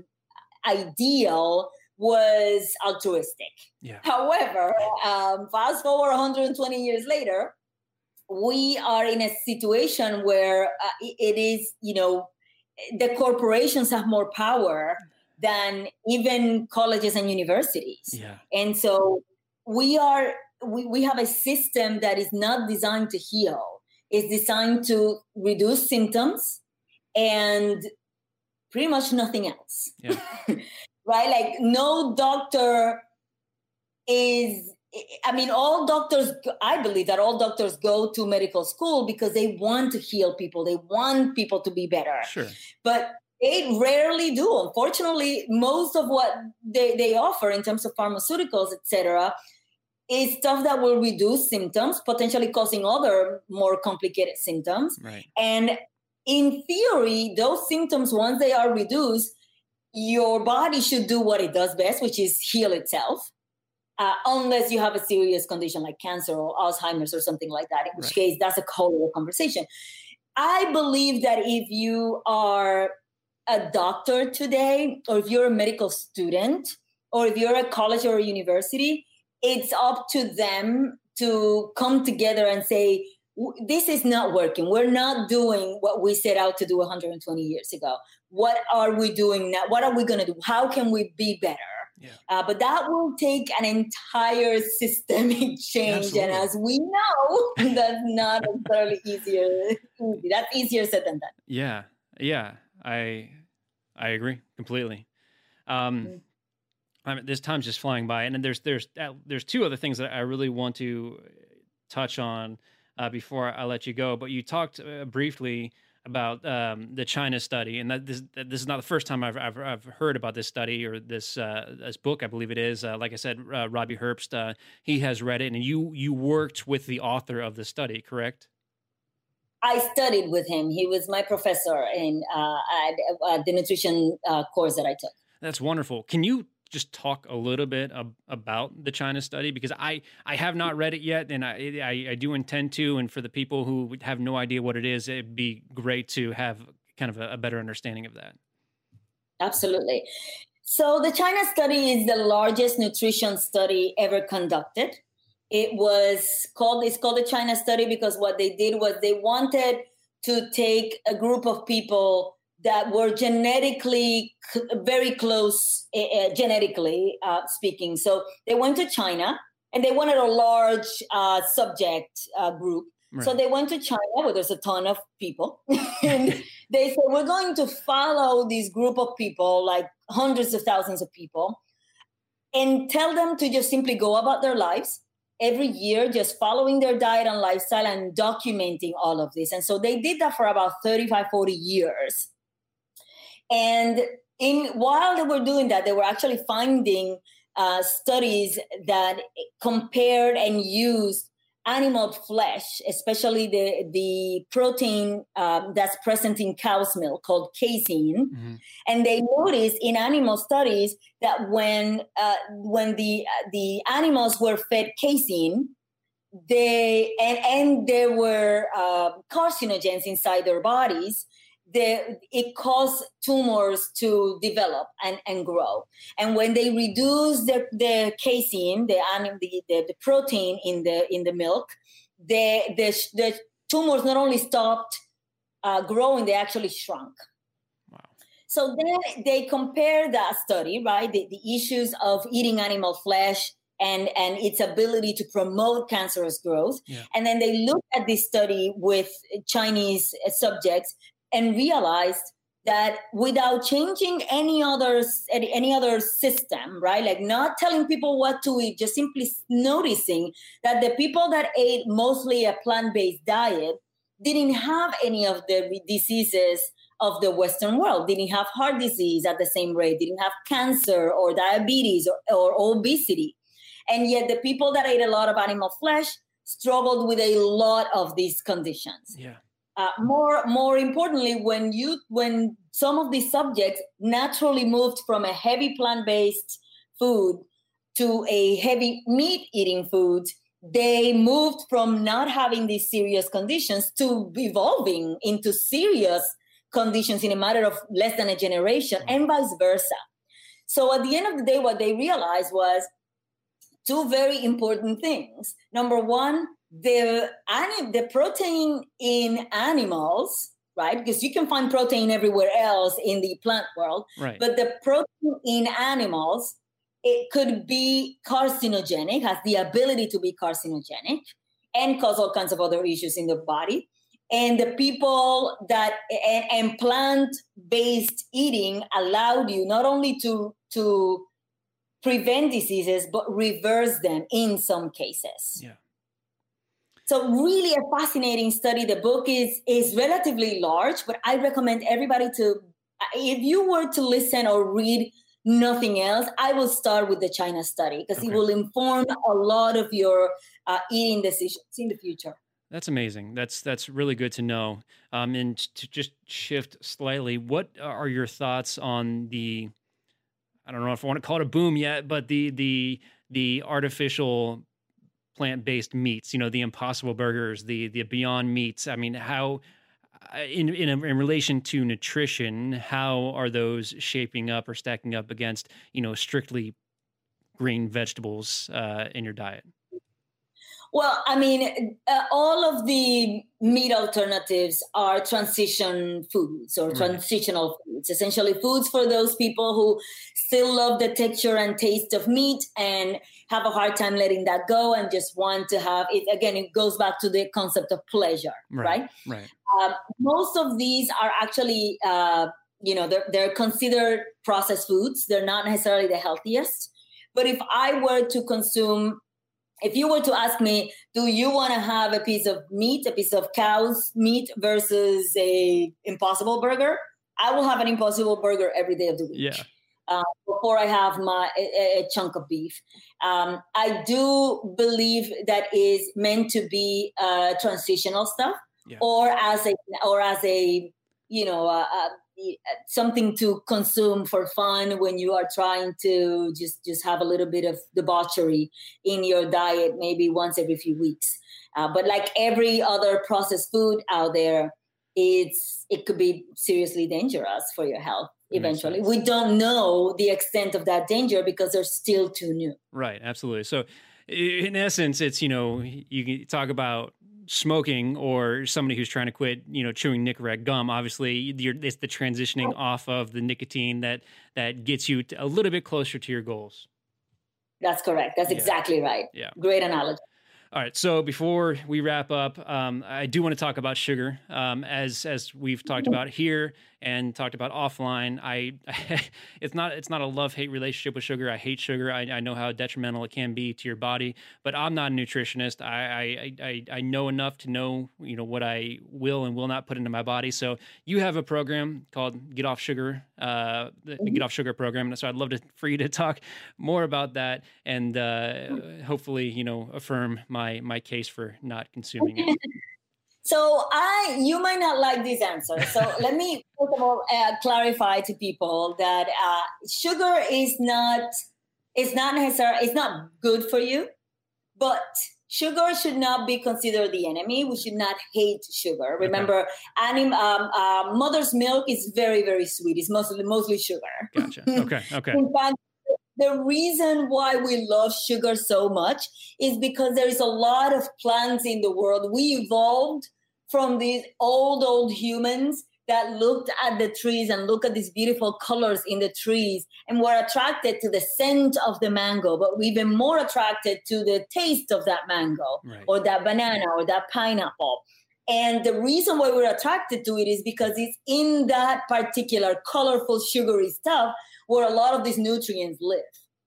ideal was altruistic. Yeah. However, fast forward 120 years later, we are in a situation where it is, the corporations have more power than even colleges and universities. Yeah. And so we have a system that is not designed to heal. It's designed to reduce symptoms and pretty much nothing else. Yeah. Right? Like no doctor is, I believe that all doctors go to medical school because they want to heal people. They want people to be better. Sure. But they rarely do. Unfortunately, most of what they offer in terms of pharmaceuticals, etc., is stuff that will reduce symptoms, potentially causing other more complicated symptoms. Right. And in theory, those symptoms, once they are reduced, your body should do what it does best, which is heal itself, unless you have a serious condition like cancer or Alzheimer's or something like that, in which case that's a whole other conversation. I believe that if you are a doctor today, or if you're a medical student, or if you're a college or a university, it's up to them to come together and say, this is not working. We're not doing what we set out to do 120 years ago. What are we doing now? What are we going to do? How can we be better? Yeah. But that will take an entire systemic change. Absolutely. And as we know, that's not necessarily easier. That's easier said than done. Yeah. Yeah. I agree completely. This time's just flying by, and then there's two other things that I really want to touch on before I let you go. But you talked briefly about the China study, and that this is not the first time I've heard about this study or this book. I believe it is. Like I said, Robbie Herbst, he has read it, and you worked with the author of the study, correct? I studied with him. He was my professor in the nutrition course that I took. That's wonderful. Can you just talk a little bit about the China study? Because I have not read it yet, and I do intend to. And for the people who have no idea what it is, it'd be great to have kind of a better understanding of that. Absolutely. So the China study is the largest nutrition study ever conducted. It's called the China study because what they did was they wanted to take a group of people that were genetically very close, genetically speaking. So they went to China and they wanted a large subject group. Right. So they went to China where there's a ton of people. And they said, we're going to follow this group of people, like hundreds of thousands of people, and tell them to just simply go about their lives every year, just following their diet and lifestyle and documenting all of this. And so they did that for about 35, 40 years. And while they were doing that, they were actually finding studies that compared and used animal flesh, especially the protein that's present in cow's milk called casein. Mm-hmm. And they noticed in animal studies that when the animals were fed casein, there were carcinogens inside their bodies, it caused tumors to develop and grow. And when they reduce the casein, the protein in the milk, the tumors not only stopped growing, they actually shrunk. Wow. So then they compare that study, right? The issues of eating animal flesh and its ability to promote cancerous growth. Yeah. And then they looked at this study with Chinese subjects and realized that without changing any other system, right? Like not telling people what to eat, just simply noticing that the people that ate mostly a plant-based diet didn't have any of the diseases of the Western world, didn't have heart disease at the same rate, didn't have cancer or diabetes or obesity. And yet the people that ate a lot of animal flesh struggled with a lot of these conditions. Yeah. More importantly, when some of these subjects naturally moved from a heavy plant-based food to a heavy meat-eating food, they moved from not having these serious conditions to evolving into serious conditions in a matter of less than a generation, and vice versa. So at the end of the day, what they realized was two very important things. Number one, the protein in animals, right? Because you can find protein everywhere else in the plant world, right. But the protein in animals, it could be carcinogenic, has the ability to be carcinogenic and cause all kinds of other issues in the body. And the people and plant-based eating allowed you not only to prevent diseases, but reverse them in some cases. Yeah. So really a fascinating study. The book is relatively large, but I recommend everybody if you were to listen or read nothing else, I will start with the China study because It will inform a lot of your eating decisions in the future. That's amazing. That's really good to know. And to just shift slightly, what are your thoughts on I don't know if I want to call it a boom yet, but the artificial plant-based meats, the Impossible Burgers, the Beyond Meats. I mean, how in relation to nutrition, how are those shaping up or stacking up against, strictly green vegetables in your diet? Well, I mean, all of the meat alternatives are transition foods or transitional foods, essentially foods for those people who still love the texture and taste of meat and have a hard time letting that go and just want to have it. Again, it goes back to the concept of pleasure, right? Right. Most of these are actually, they're considered processed foods. They're not necessarily the healthiest. But if you were to ask me, do you want to have a piece of cow's meat versus a Impossible Burger? I will have an Impossible Burger every day of the week. Yeah. Before I have a chunk of beef. I do believe that is meant to be transitional stuff, or as a something to consume for fun when you are trying to just have a little bit of debauchery in your diet, maybe once every few weeks. But like every other processed food out there, it could be seriously dangerous for your health. Eventually, we don't know the extent of that danger because they're still too new. Right, absolutely. So, in essence, it's you can talk about smoking or somebody who's trying to quit, chewing Nicorette gum. Obviously, it's the transitioning off of the nicotine that gets you a little bit closer to your goals. That's correct. That's exactly right. Yeah. Great analogy. All right. So before we wrap up, I do want to talk about sugar. As we've talked about here and talked about offline, it's not a love-hate relationship with sugar. I hate sugar. I know how detrimental it can be to your body, but I'm not a nutritionist. I know enough to know what I will and will not put into my body. So you have a program called Get Off Sugar, the Get Off Sugar program. So I'd love for you to talk more about that and hopefully affirm my case for not consuming it. So you might not like this answer. So let me first of all clarify to people that sugar is not good for you, but sugar should not be considered the enemy. We should not hate sugar. Remember, mother's milk is very, very sweet. It's mostly sugar. Gotcha. Okay. In fact, the reason why we love sugar so much is because there is a lot of plants in the world. We evolved from these old humans that looked at the trees and look at these beautiful colors in the trees and were attracted to the scent of the mango, but we've been more attracted to the taste of that mango, right, or that banana or that pineapple. And the reason why we're attracted to it is because it's in that particular colorful, sugary stuff where a lot of these nutrients live.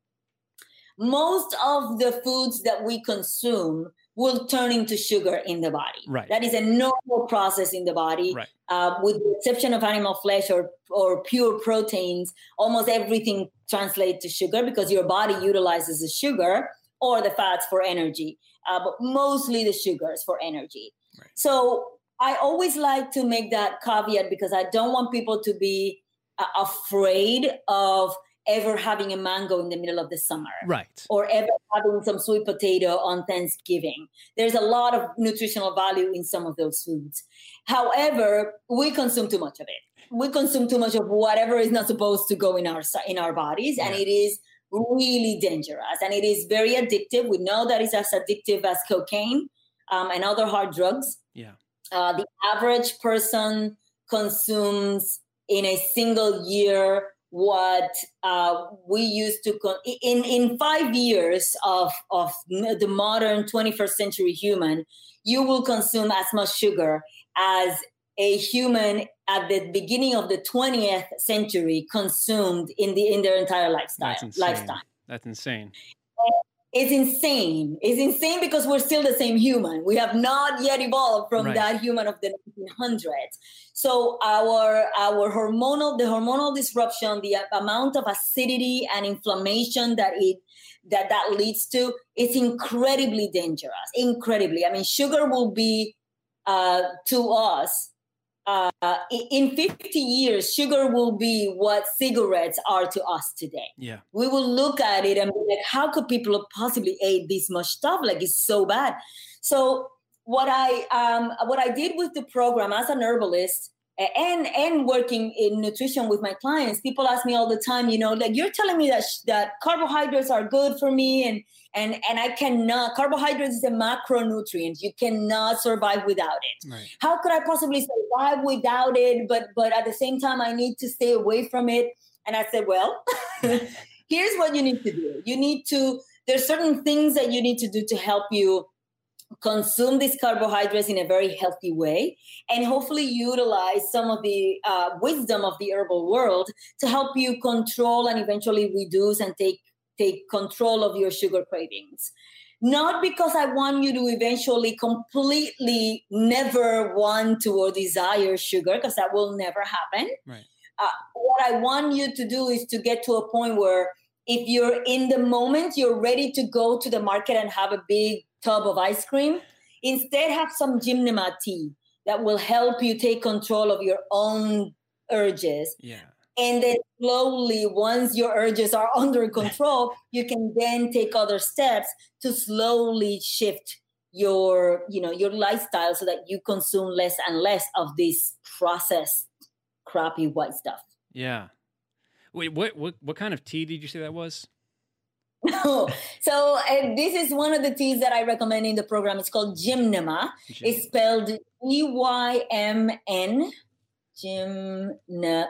Most of the foods that we consume will turn into sugar in the body. Right. That is a normal process in the body. Right. With the exception of animal flesh or pure proteins, almost everything translates to sugar because your body utilizes the sugar or the fats for energy, but mostly the sugars for energy. Right. So I always like to make that caveat because I don't want people to be afraid of ever having a mango in the middle of the summer. Right. Or ever having some sweet potato on Thanksgiving. There's a lot of nutritional value in some of those foods. However, we consume too much of it. We consume too much of whatever is not supposed to go in our bodies, and it is really dangerous. And it is very addictive. We know that it's as addictive as cocaine and other hard drugs. Yeah. The average person consumes in a single year what we used to in 5 years of the modern 21st century human, you will consume as much sugar as a human at the beginning of the 20th century consumed in their entire lifetime. That's insane. It's insane. It's insane because we're still the same human. We have not yet evolved from that human of the 1900s. So the hormonal disruption, the amount of acidity and inflammation that leads to, it's incredibly dangerous. Incredibly. I mean, sugar will be to us. In 50 years, sugar will be what cigarettes are to us today. Yeah. We will look at it and be like, how could people possibly eat this much stuff? Like, it's so bad. So what I did with the program as an herbalist and working in nutrition with my clients, people ask me all the time, like, you're telling me that carbohydrates are good for me and I cannot. Carbohydrates is a macronutrient. You cannot survive without it. Right. How could I possibly survive without it? But at the same time, I need to stay away from it. And I said, well, here's what you need to do. There's certain things that you need to do to help you consume these carbohydrates in a very healthy way and hopefully utilize some of the wisdom of the herbal world to help you control and eventually reduce and take control of your sugar cravings. Not because I want you to eventually completely never want to or desire sugar, because that will never happen. Right. What I want you to do is to get to a point where if you're in the moment, you're ready to go to the market and have a big tub of ice cream, instead have some Gymnema tea that will help you take control of your own urges. Yeah. And then slowly, once your urges are under control, you can then take other steps to slowly shift your lifestyle so that you consume less and less of this processed, crappy white stuff. Yeah. Wait, what kind of tea did you say that was? So this is one of the teas that I recommend in the program. It's called Gymnema. It's spelled EYMN. Gymnema.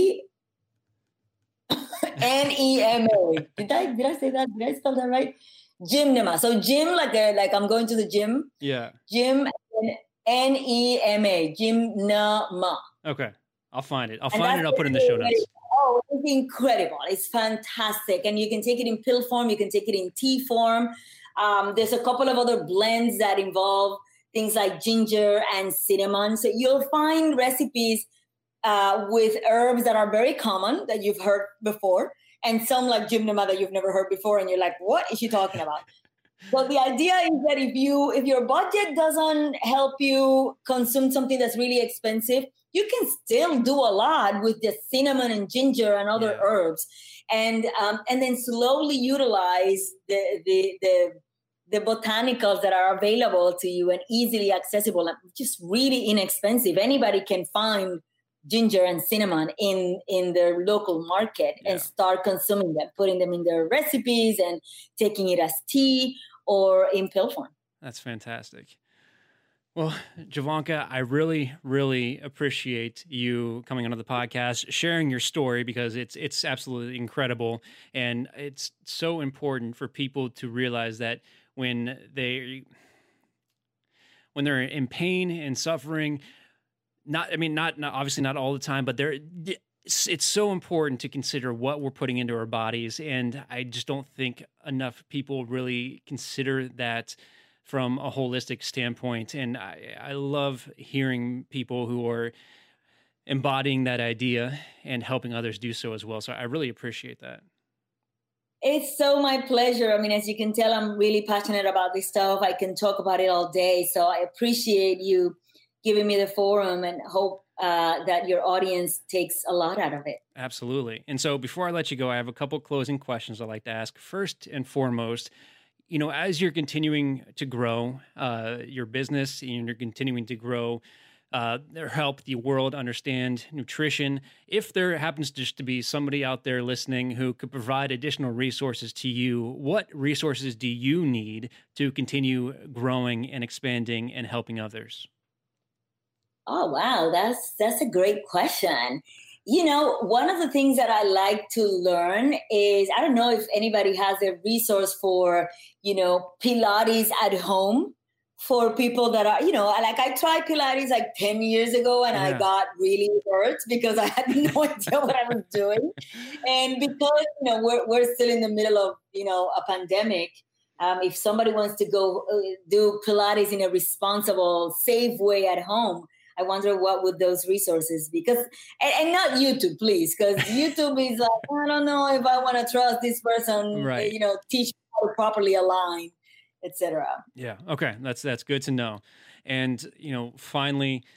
Did I say that? Did I spell that right? Gymnema. So gym, like I'm going to the gym. Yeah. Gym, Nema. Gymnema. Okay. I'll find it. I'll put it in the show notes. Oh, it's incredible. It's fantastic. And you can take it in pill form. You can take it in tea form. There's a couple of other blends that involve things like ginger and cinnamon. So you'll find recipes with herbs that are very common that you've heard before, and some like gymnema that you've never heard before. And you're like, what is she talking about? But the idea is that if your budget doesn't help you consume something that's really expensive, you can still do a lot with the cinnamon and ginger and other herbs, and then slowly utilize the botanicals that are available to you and easily accessible and just really inexpensive. Anybody can find ginger and cinnamon in their local market and start consuming them, putting them in their recipes and taking it as tea or in pill form. That's fantastic. Well, Jovanka, I really, really appreciate you coming onto the podcast, sharing your story, because it's absolutely incredible. And it's so important for people to realize that when they're in pain and suffering, not obviously not all the time, but it's so important to consider what we're putting into our bodies. And I just don't think enough people really consider that from a holistic standpoint. And I love hearing people who are embodying that idea and helping others do so as well. So I really appreciate that. It's so my pleasure. I mean, as you can tell, I'm really passionate about this stuff. I can talk about it all day. So I appreciate you giving me the forum, and hope that your audience takes a lot out of it. Absolutely. And so before I let you go, I have a couple closing questions I'd like to ask. First and foremost, as you're continuing to grow your business and you're continuing to grow or help the world understand nutrition, if there happens just to be somebody out there listening who could provide additional resources to you, what resources do you need to continue growing and expanding and helping others? Oh, wow. That's a great question. One of the things that I like to learn is, I don't know if anybody has a resource for, Pilates at home for people that are, I tried Pilates like 10 years ago and I got really hurt because I had no idea what I was doing. And because, we're still in the middle of, a pandemic, if somebody wants to go do Pilates in a responsible, safe way at home, I wonder what would those resources be? And not YouTube, please, because YouTube is like, I don't know if I want to trust this person, right. Teach me how to properly align, etc. Yeah. Okay. That's good to know. And, finally,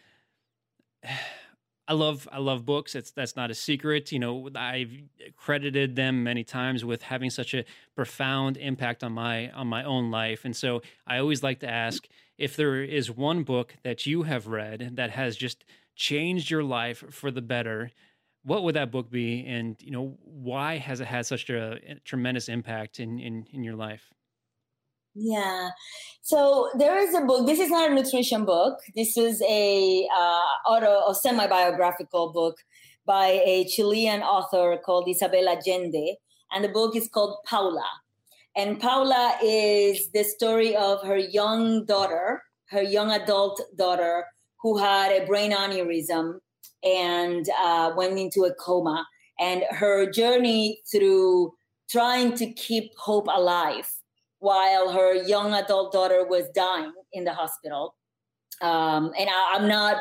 I love books. That's not a secret. I've credited them many times with having such a profound impact on my own life. And so I always like to ask, if there is one book that you have read that has just changed your life for the better, what would that book be? And, why has it had such a tremendous impact in your life? Yeah. So there is a book. This is not a nutrition book. This is a semi-biographical book by a Chilean author called Isabel Allende. And the book is called Paula. And Paula is the story of her young adult daughter, who had a brain aneurysm and went into a coma. And her journey through trying to keep hope alive while her young adult daughter was dying in the hospital. And I'm not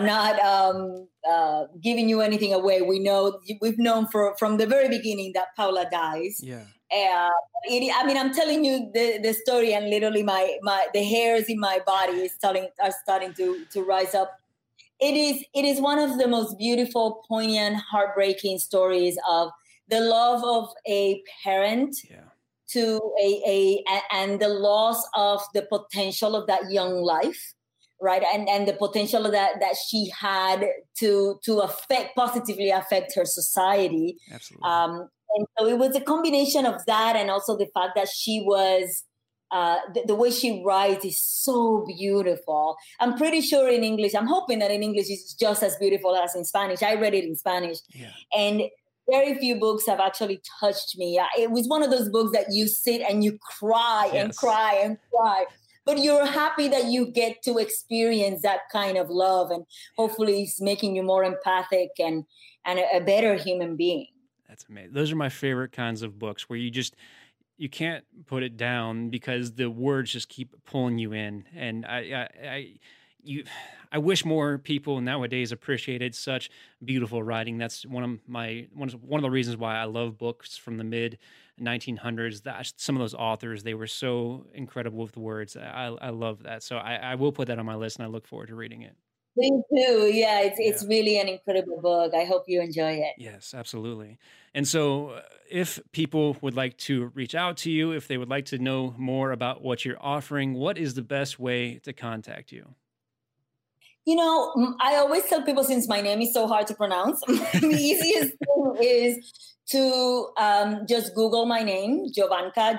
giving you anything away. We've known from the very beginning that Paula dies. Yeah. I'm telling you the story, and literally the hairs in my body are starting to rise up. It is one of the most beautiful, poignant, heartbreaking stories of the love of a parent to and the loss of the potential of that young life, right? And the potential that she had to positively affect her society. Absolutely. And so it was a combination of that, and also the fact that she was, the way she writes is so beautiful. I'm pretty sure I'm hoping that in English it's just as beautiful as in Spanish. I read it in Spanish. Yeah. And very few books have actually touched me. It was one of those books that you sit and you cry and cry and cry. But you're happy that you get to experience that kind of love, and hopefully it's making you more empathic and a better human being. That's amazing. Those are my favorite kinds of books where you can't put it down because the words just keep pulling you in. And I wish more people nowadays appreciated such beautiful writing. That's one of the reasons why I love books from the mid 1900s. That some of those authors, they were so incredible with the words. I love that. So I will put that on my list, and I look forward to reading it. Me too. Yeah, it's really an incredible book. I hope you enjoy it. Yes, absolutely. And so if people would like to reach out to you, if they would like to know more about what you're offering, what is the best way to contact you? You know, I always tell people, since my name is so hard to pronounce, the easiest thing is to just Google my name, Jovanka,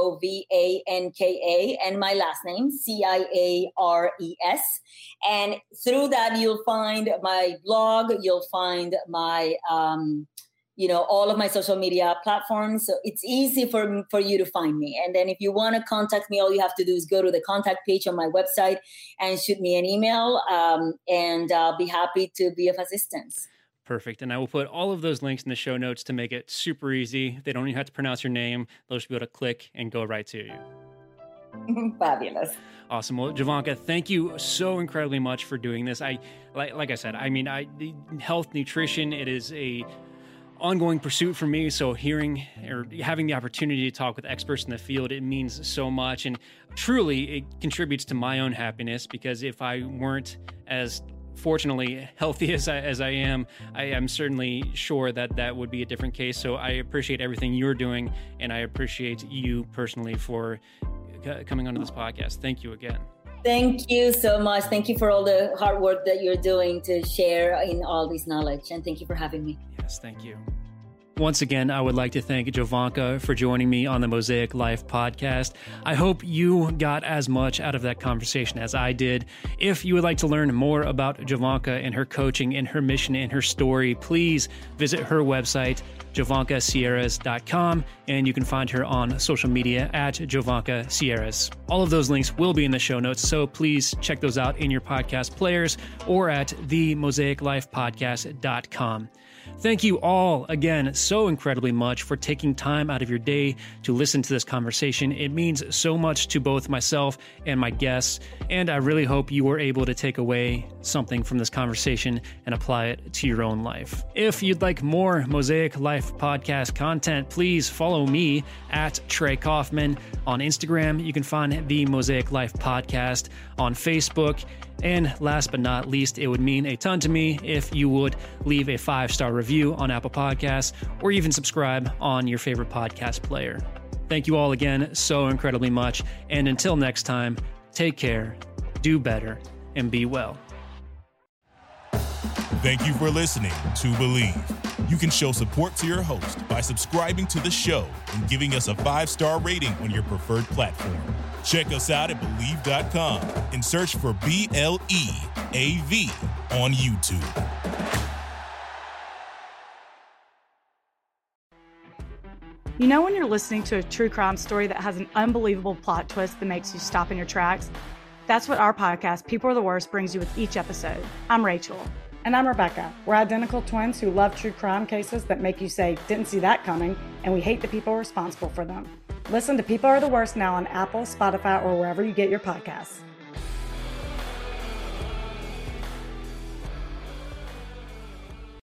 Jovanka, and my last name, Ciares. And through that, you'll find my blog, you'll find my, all of my social media platforms. So it's easy for you to find me. And then if you want to contact me, all you have to do is go to the contact page on my website and shoot me an email, and I'll be happy to be of assistance. Perfect. And I will put all of those links in the show notes to make it super easy. They don't even have to pronounce your name. They'll just be able to click and go right to you. Fabulous. Awesome. Well, Jovanka, thank you so incredibly much for doing this. Like I said, the health, nutrition, it is a ongoing pursuit for me. So hearing or having the opportunity to talk with experts in the field, it means so much. And truly, it contributes to my own happiness, because if I weren't as fortunately healthy as I am certainly sure that would be a different case. So I appreciate everything you're doing, and I appreciate you personally for coming onto this podcast. Thank you again. Thank you so much. Thank you for all the hard work that you're doing to share in all this knowledge. And thank you for having me. Yes, thank you. Once again, I would like to thank Jovanka for joining me on the Mosaic Life podcast. I hope you got as much out of that conversation as I did. If you would like to learn more about Jovanka and her coaching and her mission and her story, please visit her website, JovankaSierras.com, and you can find her on social media at Jovanka Sierras. All of those links will be in the show notes, so please check those out in your podcast players or at themosaiclifepodcast.com. Thank you all again so incredibly much for taking time out of your day to listen to this conversation. It means so much to both myself and my guests, and I really hope you were able to take away something from this conversation and apply it to your own life. If you'd like more Mosaic Life podcast content, please follow me at Trey Kaufman on Instagram. You can find the Mosaic Life podcast on Facebook. And last but not least, it would mean a ton to me if you would leave a 5-star review on Apple Podcasts, or even subscribe on your favorite podcast player. Thank you all again so incredibly much. And until next time, take care, do better, and be well. Thank you for listening to Believe. You can show support to your host by subscribing to the show and giving us a 5-star rating on your preferred platform. Check us out at Believe.com and search for BLEAV on YouTube. You know when you're listening to a true crime story that has an unbelievable plot twist that makes you stop in your tracks? That's what our podcast, People Are the Worst, brings you with each episode. I'm Rachel. And I'm Rebecca. We're identical twins who love true crime cases that make you say, didn't see that coming, and we hate the people responsible for them. Listen to People Are the Worst now on Apple, Spotify, or wherever you get your podcasts.